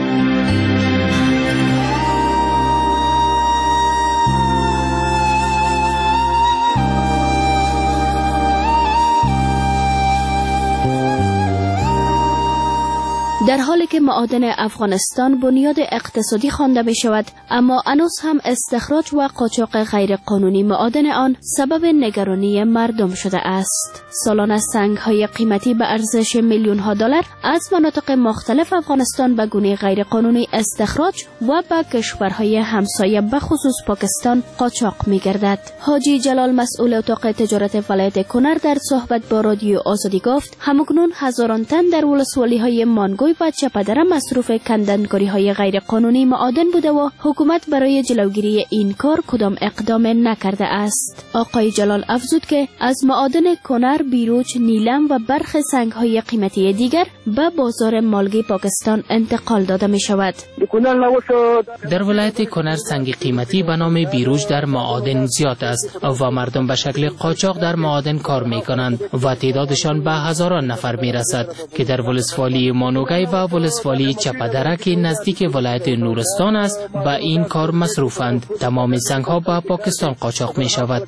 در حالی که معادن افغانستان بنیاد اقتصادی خوانده می شود، اما هنوز هم استخراج و قاچاق غیرقانونی معادن آن سبب نگرانی مردم شده است. سالانه سنگ‌های قیمتی به ارزش میلیون ها دلار از مناطق مختلف افغانستان به گونه غیرقانونی استخراج و به کشورهای همسایه به خصوص پاکستان قاچاق می گردد. حاجی جلال مسئول اتاق تجارت ولایت کنر در صحبت با رادیو آزادی گفت همکنون هزاران تن در ولسوالی‌های مانگوی و چپدره مصروف کندنکاری‌های غیرقانونی معادن بوده و حکومت برای جلوگیری این کار کدام اقدام نکرده است. آقای جلال افزود که از معادن کنر، بیروج، نیلم و برخی سنگ‌های قیمتی دیگر به بازار مالگی پاکستان انتقال داده می شود. در ولایت کنر سنگ قیمتی به نام بیروج در معادن زیاد است و مردم به شکل قاچاق در معادن کار می کنند و تعدادشان به هزاران نفر می رسد که در ولسوالی مانوگی و ولسوالی چپدره که نزدیک ولایت نورستان است به این کار مصروفند. تمام سنگ ها به پاکستان قاچاق می شود.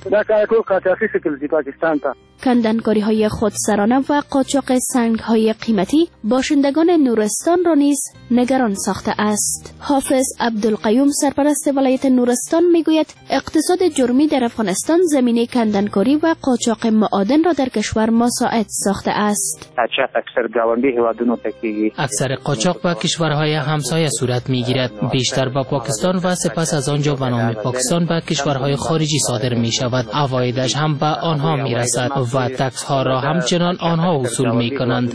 کندنکاری های خودسرانه و قاچاق سنگ های قیمتی باشندگان نورستان را نیز نگران ساخته است. حافظ عبدالقیوم سرپرست ولایت نورستان میگوید اقتصاد جرمی در افغانستان زمینه کندنکاری و قاچاق معادن را در کشور مساعد ساخته است. اکثر قاچاق به کشورهای همسایه صورت میگیرد، بیشتر به پاکستان و سپس از آنجا به نام پاکستان به کشورهای خارجی صادر می شود. عوایدش هم به آنها می رسد و تکس ها را همچنان آنها وصول می کنند.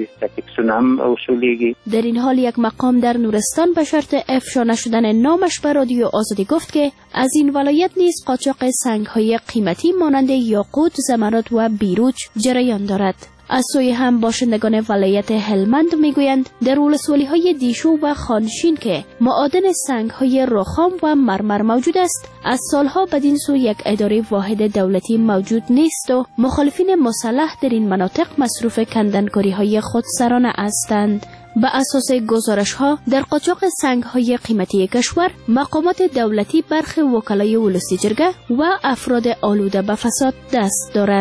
در این حال یک مقام در نورستان به شرط افشا نشدن نامش به رادیو آزادی گفت که از این ولایت نیز قاچاق سنگ های قیمتی مانند یاقوت، زمرد و بیروج جریان دارد. از سوی هم باشندگان ولایت هلمند میگویند در ولسوالی های دیشو و خانشین که معادن سنگ های رخام و مرمر موجود است، از سالها بدین سو یک اداره واحد دولتی موجود نیست و مخالفین مسلح در این مناطق مصروف کندنکاری های خودسرانه هستند. به اساس گزارش ها در قاچاق سنگ های قیمتی کشور مقامات دولتی، برخی وکلای ولسی جرگه و افراد آلوده به فساد دست دارند.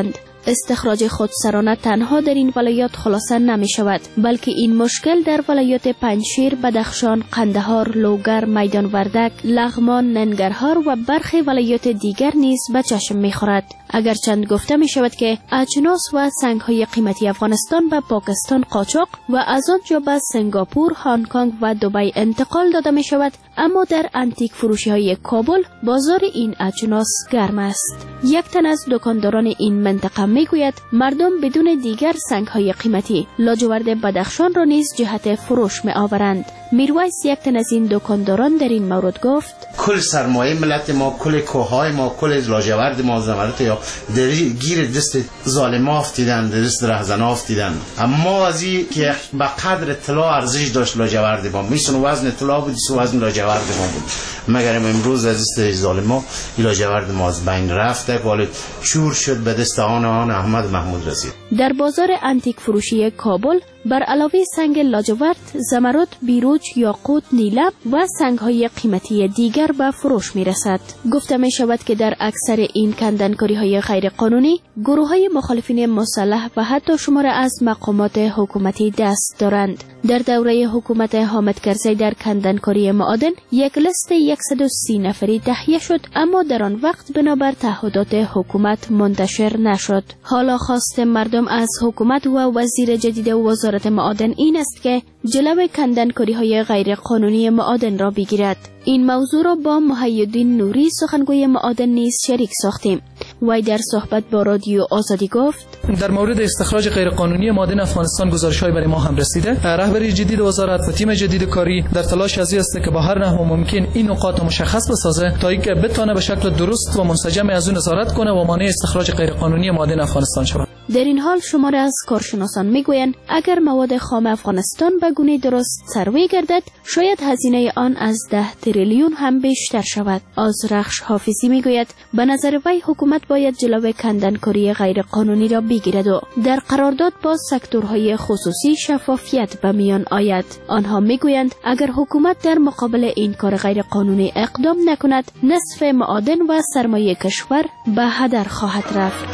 استخراج خودسرانه تنها در این ولایات خلاصه نمی شود، بلکه این مشکل در ولایات پنجشیر، بدخشان، قندهار، لوگر، میدان وردک، لغمان، ننگرهار و برخی ولایات دیگر نیز به چشم می خورد. اگرچند گفته می شود که اجناس و سنگ های قیمتی افغانستان به پاکستان قاچاق و از آنجا به سنگاپور، هنگ کنگ و دبی انتقال داده می شود، اما در انتیک فروشی های کابل بازار این اجناس گرم است. یک تن از دکانداران این منطقه می گوید مردم بدون دیگر سنگ های قیمتی لاجورد بدخشان را نیز جهت فروش می آورند. میرویس یک تن از این دکانداران در این مورد گفت کل سرمایه ملت ما، کل کوههای ما، کل لاجورد ما زمرت یا در گیر دست ظالما افتیدن، در دست رهزنا افتیدن. اما از این که به قدر اطلاع ارزش داشت لاجورد ما، میسون وزن اطلاع بود، سو وزن لاجورد ما بود، مگر امروز از دست ظالما لاجورد ما از بین رفته، ولی چور شد به دست آن آن احمد محمود رسید. در بازار انتیک فروشی کابل بر علاوه سنگ لاجورد، زمرد، بیروج، یاقوت، نیلم و سنگ‌های قیمتی دیگر به فروش می‌رسد. گفته می‌شود که در اکثر این کندنکاری‌های غیرقانونی گروه‌های مخالفین مسلح و حتی شمار از مقامات حکومتی دست دارند. در دوره حکومت حامد کرزی در کندنکاری معادن یک لیست صد و سی نفری تهیه شد، اما در آن وقت بنابر تعهدات حکومت منتشر نشد. حالا خواست مردم از حکومت و وزیر جدید وزارت معادن این است که جلوی کندنکاری‌های غیرقانونی معادن را بگیرد. این موضوع را با محی‌الدین نوری سخنگوی معادن نیز شریک ساختیم. وی در صحبت با رادیو آزادی گفت در مورد استخراج غیرقانونی معادن افغانستان گزارش‌های برای ما هم رسیده. رهبری جدید وزارت و تیم جدید کاری در تلاش از است که با هر نحو ممکن این نقاط مشخص بسازه تا اینکه بتونه به شکل درست و منسجم از اون نظارت کنه و مانع استخراج غیرقانونی معادن افغانستان شود. در این حال شمار از کارشناسان میگویند اگر مواد خام افغانستان به گونه درست سروی گردد، شاید هزینه آن از ده تریلیون هم بیشتر شود. آزرخش حافظی میگوید به نظر وی حکومت باید جلوی کندنکاری غیرقانونی را بگیرد و در قرارداد با سکتورهای خصوصی شفافیت به میان آید. آنها میگویند اگر حکومت در مقابل این کار غیرقانونی اقدام نکند، نصف معادن و سرمایه کشور به هدر خواهد رفت.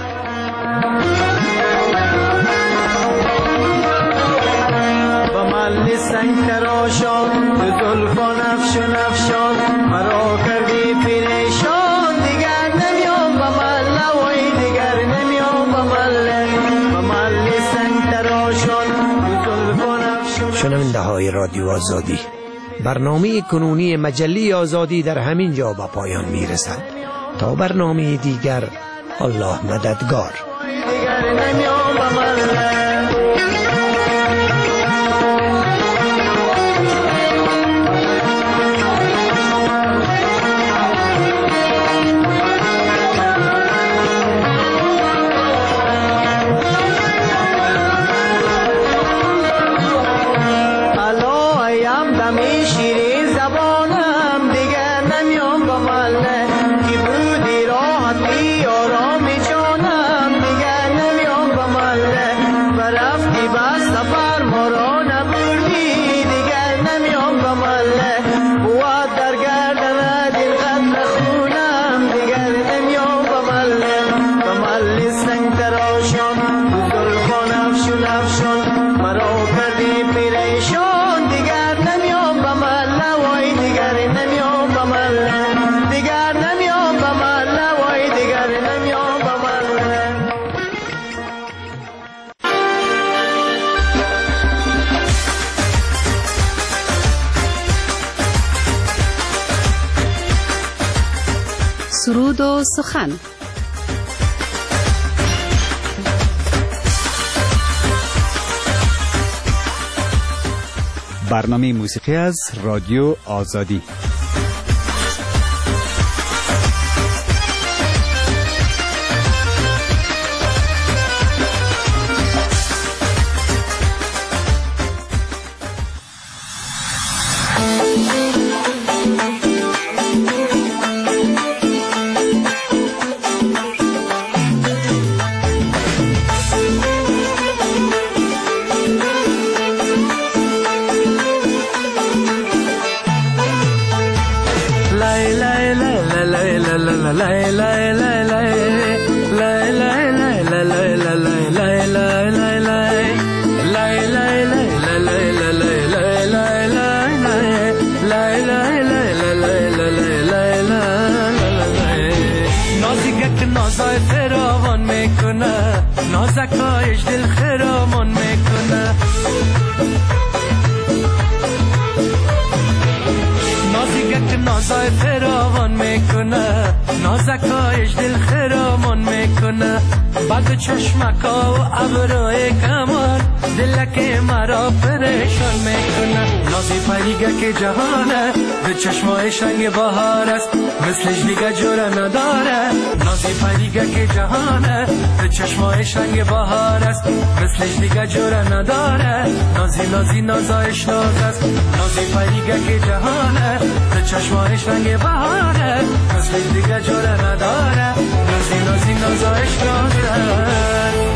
سنگ تراشان زلفان افشان افشان مرا کردی پریشان، دیگر نمیام به مله وای دیگر نمیام به مله به مله سنگ تراشان زلفان افشان. شنونده های رادیو آزادی، برنامه کنونی مجله آزادی در همین جا به پایان میرسد. تا برنامه دیگر، الله مددگار. دیگر نمیام به مله. سرود و سخن. برنامه موسیقی از رادیو آزادی. میکنه نازکایش دل خرامان میکنه نازیگک نازای فراوان میکنه نازکایش دل خرامان میکنه بعد چشمکا و ابروی کمان دلک مرا پریشان میکنه نازی پریگک جهانه به چشمای شنگ بهار است مثلش دیگه جوره نداره نازی پریگک جهانه به چشمای شنگ بهار است مثلش دیگه جوره نداره نازی نازی نازایش ناز است نازی پریگک جهانه به چشمایش رنگ بهاره مثلش دیگه جوره نداره نازی نازی نازایش نازه.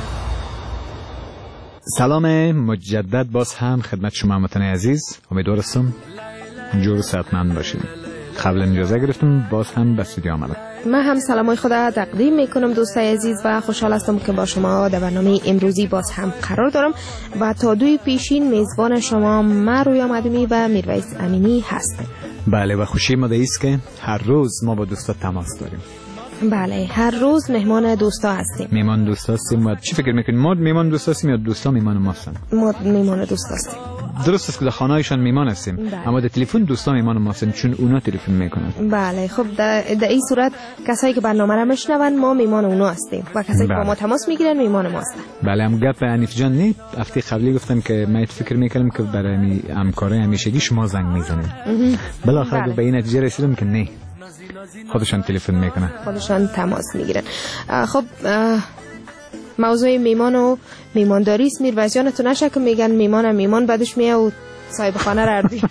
سلام مجدد باز هم خدمت شما هموطن عزیز، امیدوارم جور و صحتمند باشید. قبل اجازه گرفتم باز هم به استودیو آمدم. من هم سلامای خدا تقدیم میکنم دوستای عزیز و خوشحال هستم که با شما در برنامه امروزی باز هم قرار دارم و تا دوی پیشین میزبان شما من رویا مدمی و میرویس امینی هستم. بله و خوشی ما است که هر روز ما با دوستا تماس داریم. بله هر روز مهمان دوستا هستیم. مهمان دوستا هستیم و چی فکر میکنید؟ ما مهمان دوستا هستیم یا دوستا مهمان ما هستن؟ ما مهمان دوستا هستیم. درست است که در خانه‌هایشان میمان هستیم، بله. اما در تلفن دوستان میمان ما هستن چون اونا تلفن میکنن. بله خب در این صورت کسایی که برنامه را میشنون ما میمان اونا هستیم و کسایی که با ما تماس میگیرن میمان ما هستن. بله هم گپ انیف جان نه هفته قبلی گفتم که من فکر میکردم که برای همکاری همیشگی شما زنگ میزنید. بالاخره بله. به این نتیجه رسیدم که نه، خودشان تلفن میکنن، خودشان تماس میگیرن. خب موضوع میمان و میمانداری است. میرویس جان تو نشه که میگن میمانم میمان بعدش میه و صاحب خانه را اردی.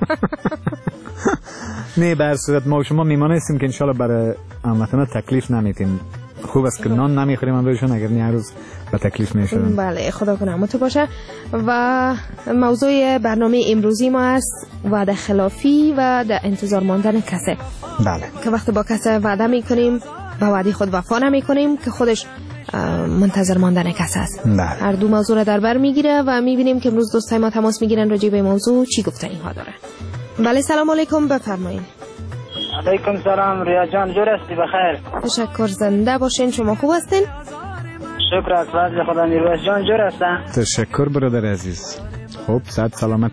نه بر صورت ما شما میمان هستیم که انشالله برای هموطنان تکلیف نمیتیم. خوب است که نان نمیخوریم هم برشون اگر نه هر روز به تکلیف میشدن. بله خدا کنه همون تو باشه. و موضوع برنامه امروزی ما است وعده خلافی و در انتظار ماندن کسی. بله که وقتی با کسی وعده میکنیم با وعده خود وفا نمیکنیم که خودش منتظر ماندن کس است. بله. هر دو موضوع را در بر میگیره و میبینیم که امروز دوستای ما تماس میگیرن راجع به موضوع چی گفتنی ها داره. بله سلام علیکم بفرمایید. علیکم سلام ریا جان جور هستی بخیر؟ تشکر زنده باشین. شما خوب هستین؟ شکر از فضل خدا. میرویس جان جور هستن؟ تشکر برادر عزیز. خوب صحت سلامت.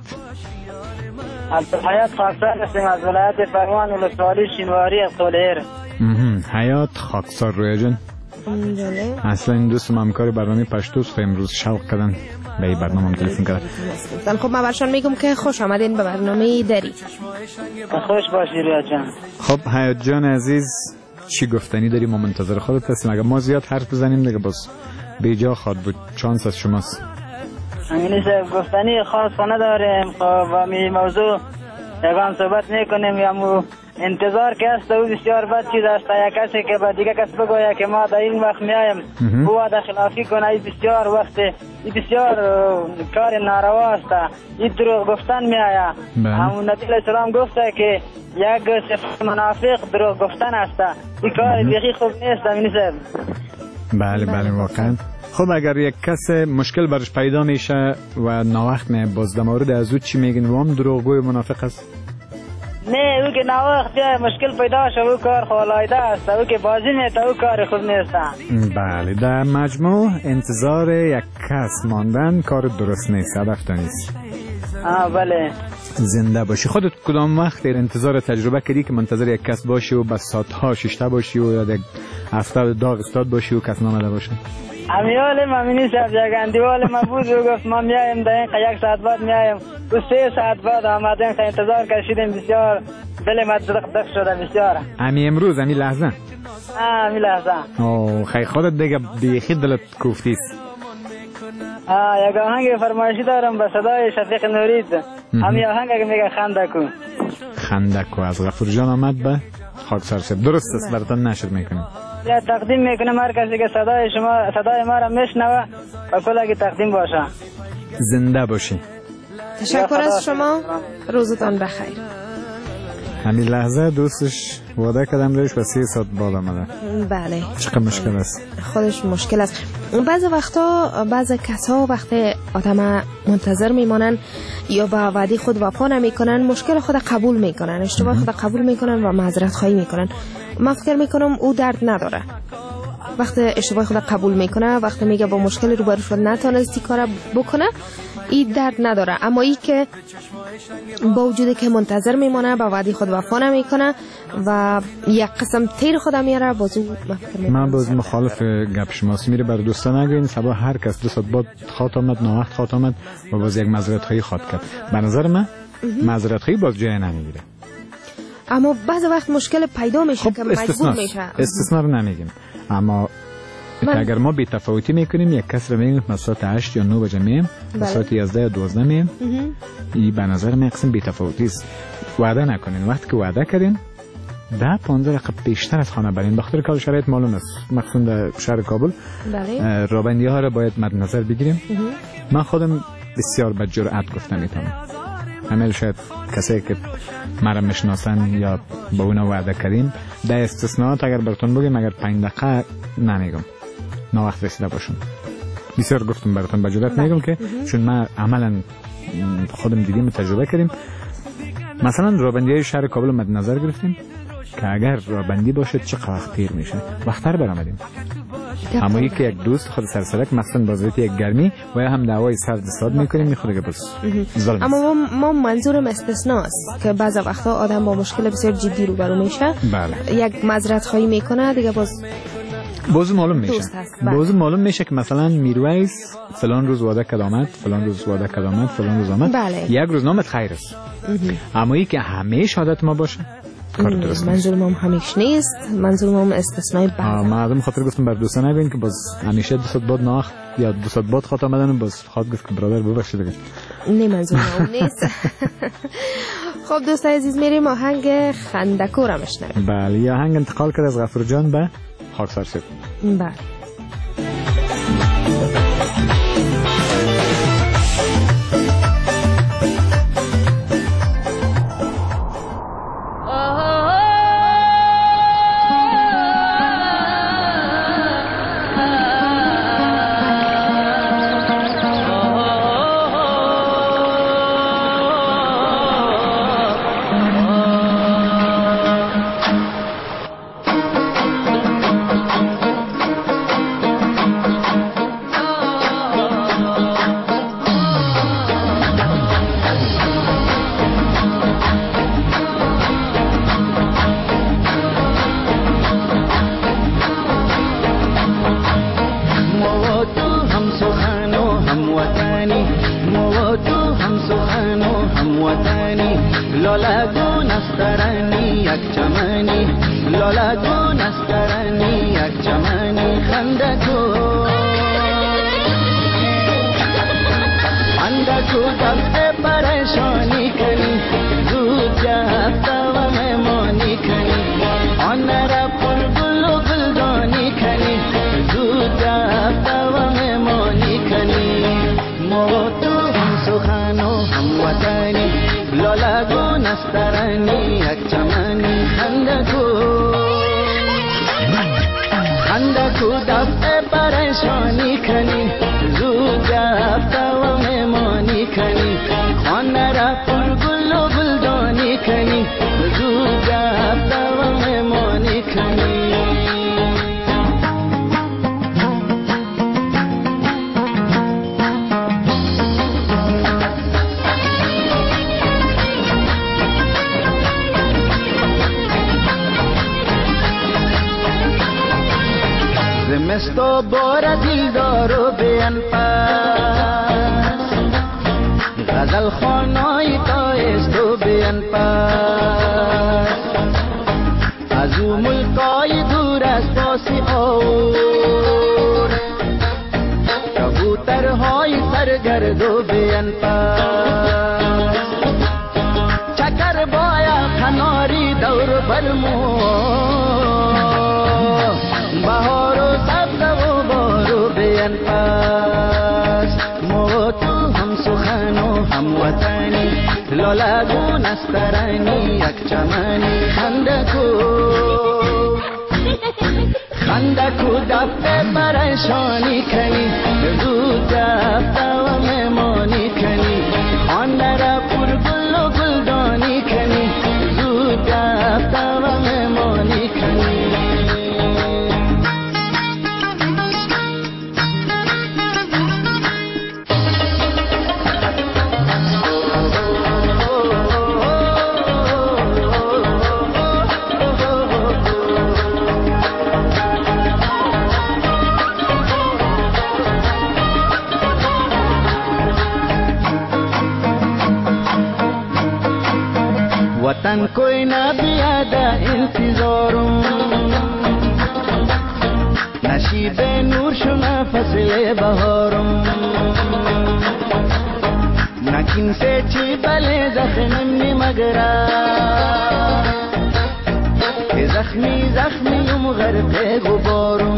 حیات خاکسار هستیم از ولایت فرمان ولسوالی شینواری از طولهیر. حیات خاکسار رویا جان. اصلا این دوستم همکاری برنامه پشتوست امروز شوق کردن به این برنامه هم تلفن کردن. خب من برشان میگم که خوش آمدین به برنامه دری. خوش باشی ریا جان. خب حیات جان عزیز چی گفتنی داری؟ ما منتظر خودت هستیم. اگر ما زیاد حرف بزنیم دیگه باز بیجا خواد بود. چانس از شماست. همینی گفتنی خاص نداریم. خب و می موضوع یکان صحبت میکنیم یا مو انتظار که است او بسیار بد چیز است. یک کسی که به دیگه کس بگوید که ما در این وقت میایم او وعده خلافی کنه این بسیار وقت این بسیار کار ناروا است. این دروغ گفتن میآید. همون نبی علیه السلام گفته که یک صفت منافق دروغ گفتن است. این کار بیخی خوب نیست. امینی صاحب بله بله واقعا. خب اگر یک کس مشکل برش پیدا میشه و ناوقت نه باز در مورد از او چی میگن؟ و هم دروغگوی منافق است؟ نه او که ناوقت مشکل پیدا شد او کار خالایده است. او که بازی میته او کار خوب نیست. بله در مجموع انتظار یک کس ماندن کار درست نیست، هدف نیست. آه بله. زنده باشی. خودت کدام وقت انتظار تجربه کردی که منتظر یک کس باشی و بس ساعتها ششته باشی و یا یک هفته داغ استاد باشی و کس نامده باشه؟ امیال مامینی صاحب یک اندیوال ما بود و گفت ما میایم در یک ساعت بعد میایم و سه ساعت بعد آمدیم که انتظار کشیدیم. بسیار دل ما دق دق شده بسیار. امی امروز امی لحظه؟ آه امی لحظه. اوه خیلی خودت دیگه بیخی دلت کوفتیست. آه یک آهنگ فرمایشی دارم به صدای شفیق نورید. همی آهنگ که میگه خندکو. خندکو از غفور جان آمد به خاکسار شد. درست است براتون نشر میکنیم. یا تقدیم میکنم هر کسی که صدای شما صدای ما را میشنوه و کلا که تقدیم باشه. زنده باشی. تشکر از شما. روزتان بخیر. همین لحظه دوستش وعده کردم بهش و سه ساعت بالا آمده. بله. چقدر مشکل است. خودش مشکل است. بعضی وقتا بعضی کسا وقتی آدم منتظر میمانن یا با وعده خود وفا نمیکنن مشکل خود قبول میکنن، اشتباه خود قبول میکنن و معذرت خواهی میکنن. من فکر میکنم او درد نداره. وقت اشتباه خود قبول میکنه، وقت میگه با مشکل روبرو شد نتونستی کار بکنه، این درد نداره. اما ای که با وجودی که منتظر میمانه، با وعده خود وفا نمیکنه و یک قسم تیر خود میاره، بازو من باز مخالف گپ شماست. میره بر دوستان نگین صبح هر کس دو ساعت بعد خاط آمد، ناوقت خاط آمد و باز یک معذرت خواهی خاط کرد. به نظر من معذرت خواهی باز جای نمیگیره. اما بعض وقت مشکل پیدا میشه خب که مجبور میشه. استثنا رو نمیگیم، اما من... اگر ما بی تفاوتی میکنیم، یک کس رو میگیم مثلا ساعت هشت یا نه بجه میم، ساعت یازده یا دوازده میم، این به نظر من قسم بی تفاوتی است. وعده نکنین، وقتی که وعده کردین ده پانزده دقیقه بیشتر از خانه برین. بخاطر که شرایط معلوم است، مخصوصا در شهر کابل رابندی ها را باید مد نظر بگیریم. من خودم بسیار با جرأت گفتم میتونم، همه شاید کسی که مرا میشناسن یا با اونا وعده کردیم، در استثناءات اگر براتون بگیم اگر پنج دقیقه نمیگم، نا وقت رسیده باشم. بسیار گفتم براتون با جرأت میگم که چون ما عملا خودم دیدیم تجربه کردیم. مثلا رابندی های شهر کابل مد نظر گرفتیم که اگر رابندی باشه چقدر وقت تیر میشه، وقتر برآمدیم. اما یکی یک دوست خود سرسرک مثلا بازویت یک گرمی و یا هم دعوای سرد ساد میکنیم میخوره که بس ظلم. اما ما, ما منظورم استثناست که بعضی وقتا آدم با مشکل بسیار جدی روبرو میشه. بله. یک معذرت خواهی میکنه دیگه باز باز معلوم میشه. باز معلوم میشه که مثلا میرویس فلان روز وعده کرد آمد، فلان روز وعده کرد آمد، فلان روز آمد. بله. یک روز نامت خیر است. اما ای که همیشه عادت ما باشه کار درست. منظور ما همیشه نیست، منظور ما استثنای بعضی. مردم خاطر گفتم بر دوستان نگین که باز همیشه دو ساعت بعد ناخ یا دو ساعت بعد خاطر آمدن باز خاط گفت که برادر ببخشید دیگه. نه منظور ما نیست. خب دوستای عزیز میریم آهنگ خندکو را بشنویم. بله، یا آهنگ انتقال کرد از غفور جان به خاکسار شد. بله. زمستو بار دیلدارو بیان پاس غزل خانای تایستو بیان پاس از او ملکای دور از پاسی آور کبوترهای سرگردو بیان پاس چکر بایا کناری دور برمو بهار و سبز و بارو بیان پاس ما تو هم سخن و هم وطنی لالگون استرانی یک چمنی خندکو خندکو دفته پریشانی کنی زود دفته و مهمانی کنی آن را پر گل و گلدانی کنی زود دفته و مهمانی کنی वतन कोई ना बियादा इंतजारों नशीब नूर शुना फसले बहारों नकिन से ची बले जख्मी मगरा जख्मी जख्मी यूं गरक़े गुबारों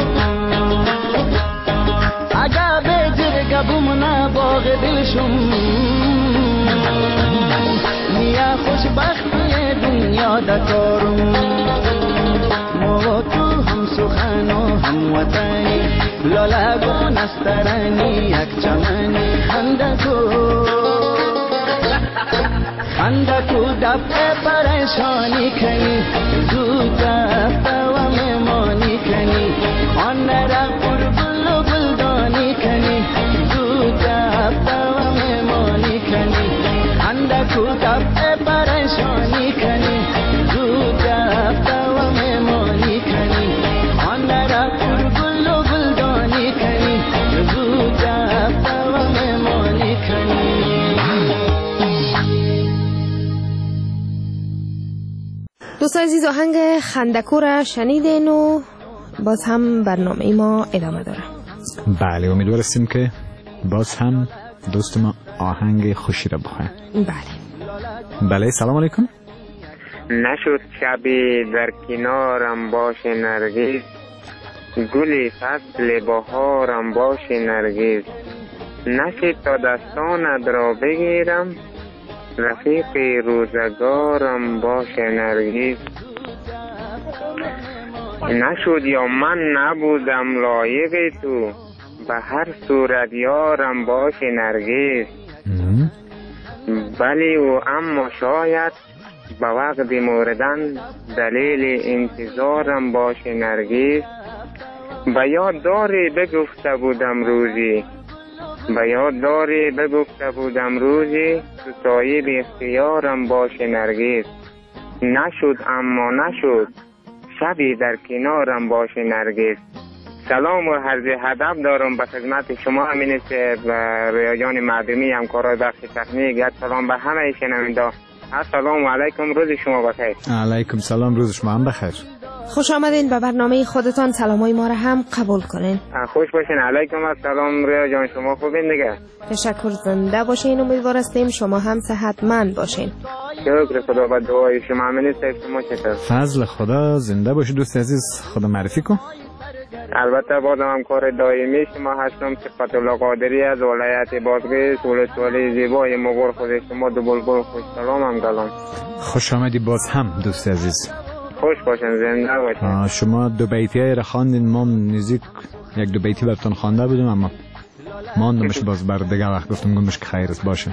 आगा बेजिर गबुमना बाग दिलशुम मिया खुशबख्ती दुनिया दकारों मो तू हम सुखानो हम वतनी लोला गो नस्तरानी एक चमनी खंदको खंदको दबे परेशानी खनी दूजा तवा में मोनी खनी अन्नरा कुरबुल्लो बुल्दानी खनी दूजा तवा में मोनी खनी खंदको दबे परेशानी खनी दूजा तवा में मोनी खनी अन्नरा कुरबुल्लो बुल्दानी खनी दूजा तवा में मोनी खनी. دوستان عزیز آهنگ خندکو را شنیدین و باز هم برنامه ما ادامه داره. بله امیدوار هستیم که باز هم دوست ما آهنگ خوشی را بخواهیم. بله بله سلام علیکم. نشد شبی در کنارم باش نرگس گلی فصل بهارم باش نرگس نشد تا دستانت را بگیرم رفیق روزگارم باش نرگس نشد یا من نبودم لایق تو به هر صورت یارم باش نرگس بلی و اما شاید به وقت مردن دلیل انتظارم باش نرگس به یاد داری بگفته بودم روزی به یاد داری بگفته بودم روزی تو صاحب اختیارم باش نرگس نشد اما نشد شبی در کنارم باش نرگس. سلام و عرض ادب دارم به خدمت شما امین و ریاضیان معدومی همکارای بخش تکنیک. یک سلام به همه شنونده. السلام علیکم، روز شما بخیر. علیکم سلام، روز شما هم بخیر. خوش آمدین به برنامه خودتان. سلامای ما را هم قبول کنین. خوش باشین. علیکم السلام ریا جان، شما خوبین دیگه؟ تشکر، زنده باشین. امیدوار هستیم شما هم صحتمند باشین. شکر خدا. با دعای شما امین شما چطور؟ فضل خدا. زنده باشید دوست عزیز. خدا معرفی کن. البته با همکار دائمی شما هستم صفت الله قادری از ولایت بادغیس ولسوالی زیبای مغور خود شما دو بلبل خوش سلام هم گلام. خوش آمدی باز هم دوست عزیز. خوش باشن، زنده باشن. شما دو بیتی های را خواندین، ما نزدیک یک دو بیتی براتون خوانده بودیم اما ماندمش باز بر دیگه وقت گفتم گمش که خیر است باشه.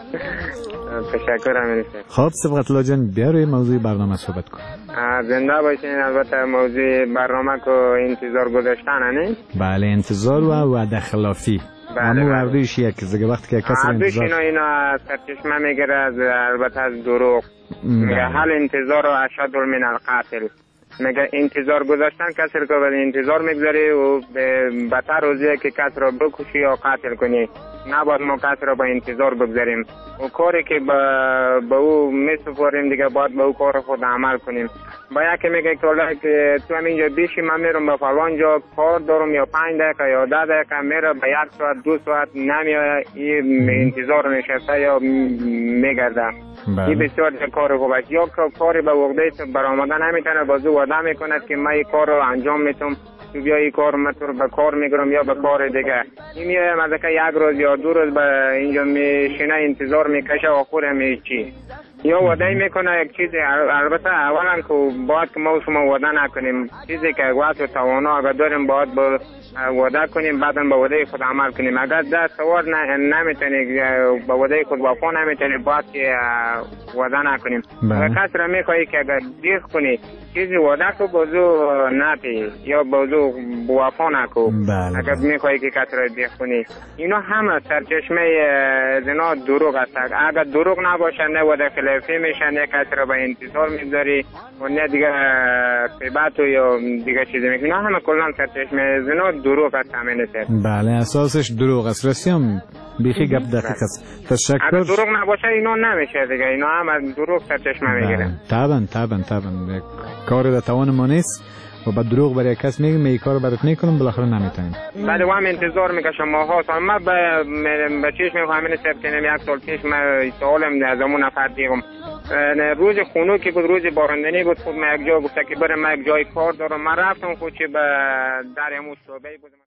تشکر امین. خب صفت الله جان بیا روی موضوع برنامه صحبت کن. زنده باشین. البته موضوع برنامه که انتظار گذاشتن نه؟ بله انتظار و وعده خلافی. اما وردیش یک دیگه وقتی که کسی انتظار اینا اینا سرچشمه میگیره از البته از دروغ. میگه حل انتظار و اشد من القتل. میگه انتظار گذاشتن کسی رو که به انتظار میگذاری و بدتر روزیه که کسی رو بکشی یا قتل کنی. نباید ما کسی رو به انتظار بگذاریم و کاری که به او میسپاریم دیگه باید به او کار خود عمل کنیم. با یکی میگه که تو همینجا بیشی من میرم به فلان جا کار دارم یا پنج دقیقه یا ده دقیقه میره به یک ساعت دو ساعت نمیاد، این انتظار نشسته یا میگرده. این بسیار کار خوب است. یا کاری به وقتی برآمده نمیتونه بازو وعده میکند که من این کار رو انجام میتونم تو بیا این کار من تو به کار میگیرم یا به کار دیگه. این میایم از که یک روز یا دو روز به اینجا میشینه انتظار میکشه و خود همیچی یا وعده میکنه یک چیزی. البته اولا که باید که ما شما وعده نکنیم، چیزی که وقت و توانا اگر داریم باید با وعده کنیم، بعدا به وعده خود عمل کنیم. اگر دست سوار نمیتونی به وعده خود وفا نمیتونی باید که وعده نکنیم. اگر کسی را میخوایی که اگر دیخ کنی چیزی وعده کو بازو نپی یا بازو وفا نکو. اگر میخوایی که کسی را دیخ کنی اینا همه سرچشمه زنا دروغ است. اگر دروغ نباشه نه وعده خلاف طایفه میشن، یک کسی را به انتظار میگذاری و نه دیگه قیبت و یا دیگه چیزی میکنی. همه کلان سرچشمه از اینا دروغ است همین سر. بله اساسش دروغ است. رسیم بیخی گپ دقیق است. تشکر. اگر دروغ نباشه اینا نمیشه دیگه، اینا هم از دروغ سرچشمه میگیرن. طبعا طبعا طبعا کار در توان ما نیست و با دروغ برای کس میگم می کار برات میکنم بالاخره نمیتونم. بله و هم انتظار میکشم ماها تا ما به به چیش میخوام همین سپتامبر یک سال پیش ما سوالم از همون نفر دیگم روز خونو که بود، روز بارندگی بود، خود ما یک جا گفته که برم ما یک جای کار دارم، ما رفتم خود چه به در همون شعبه بود.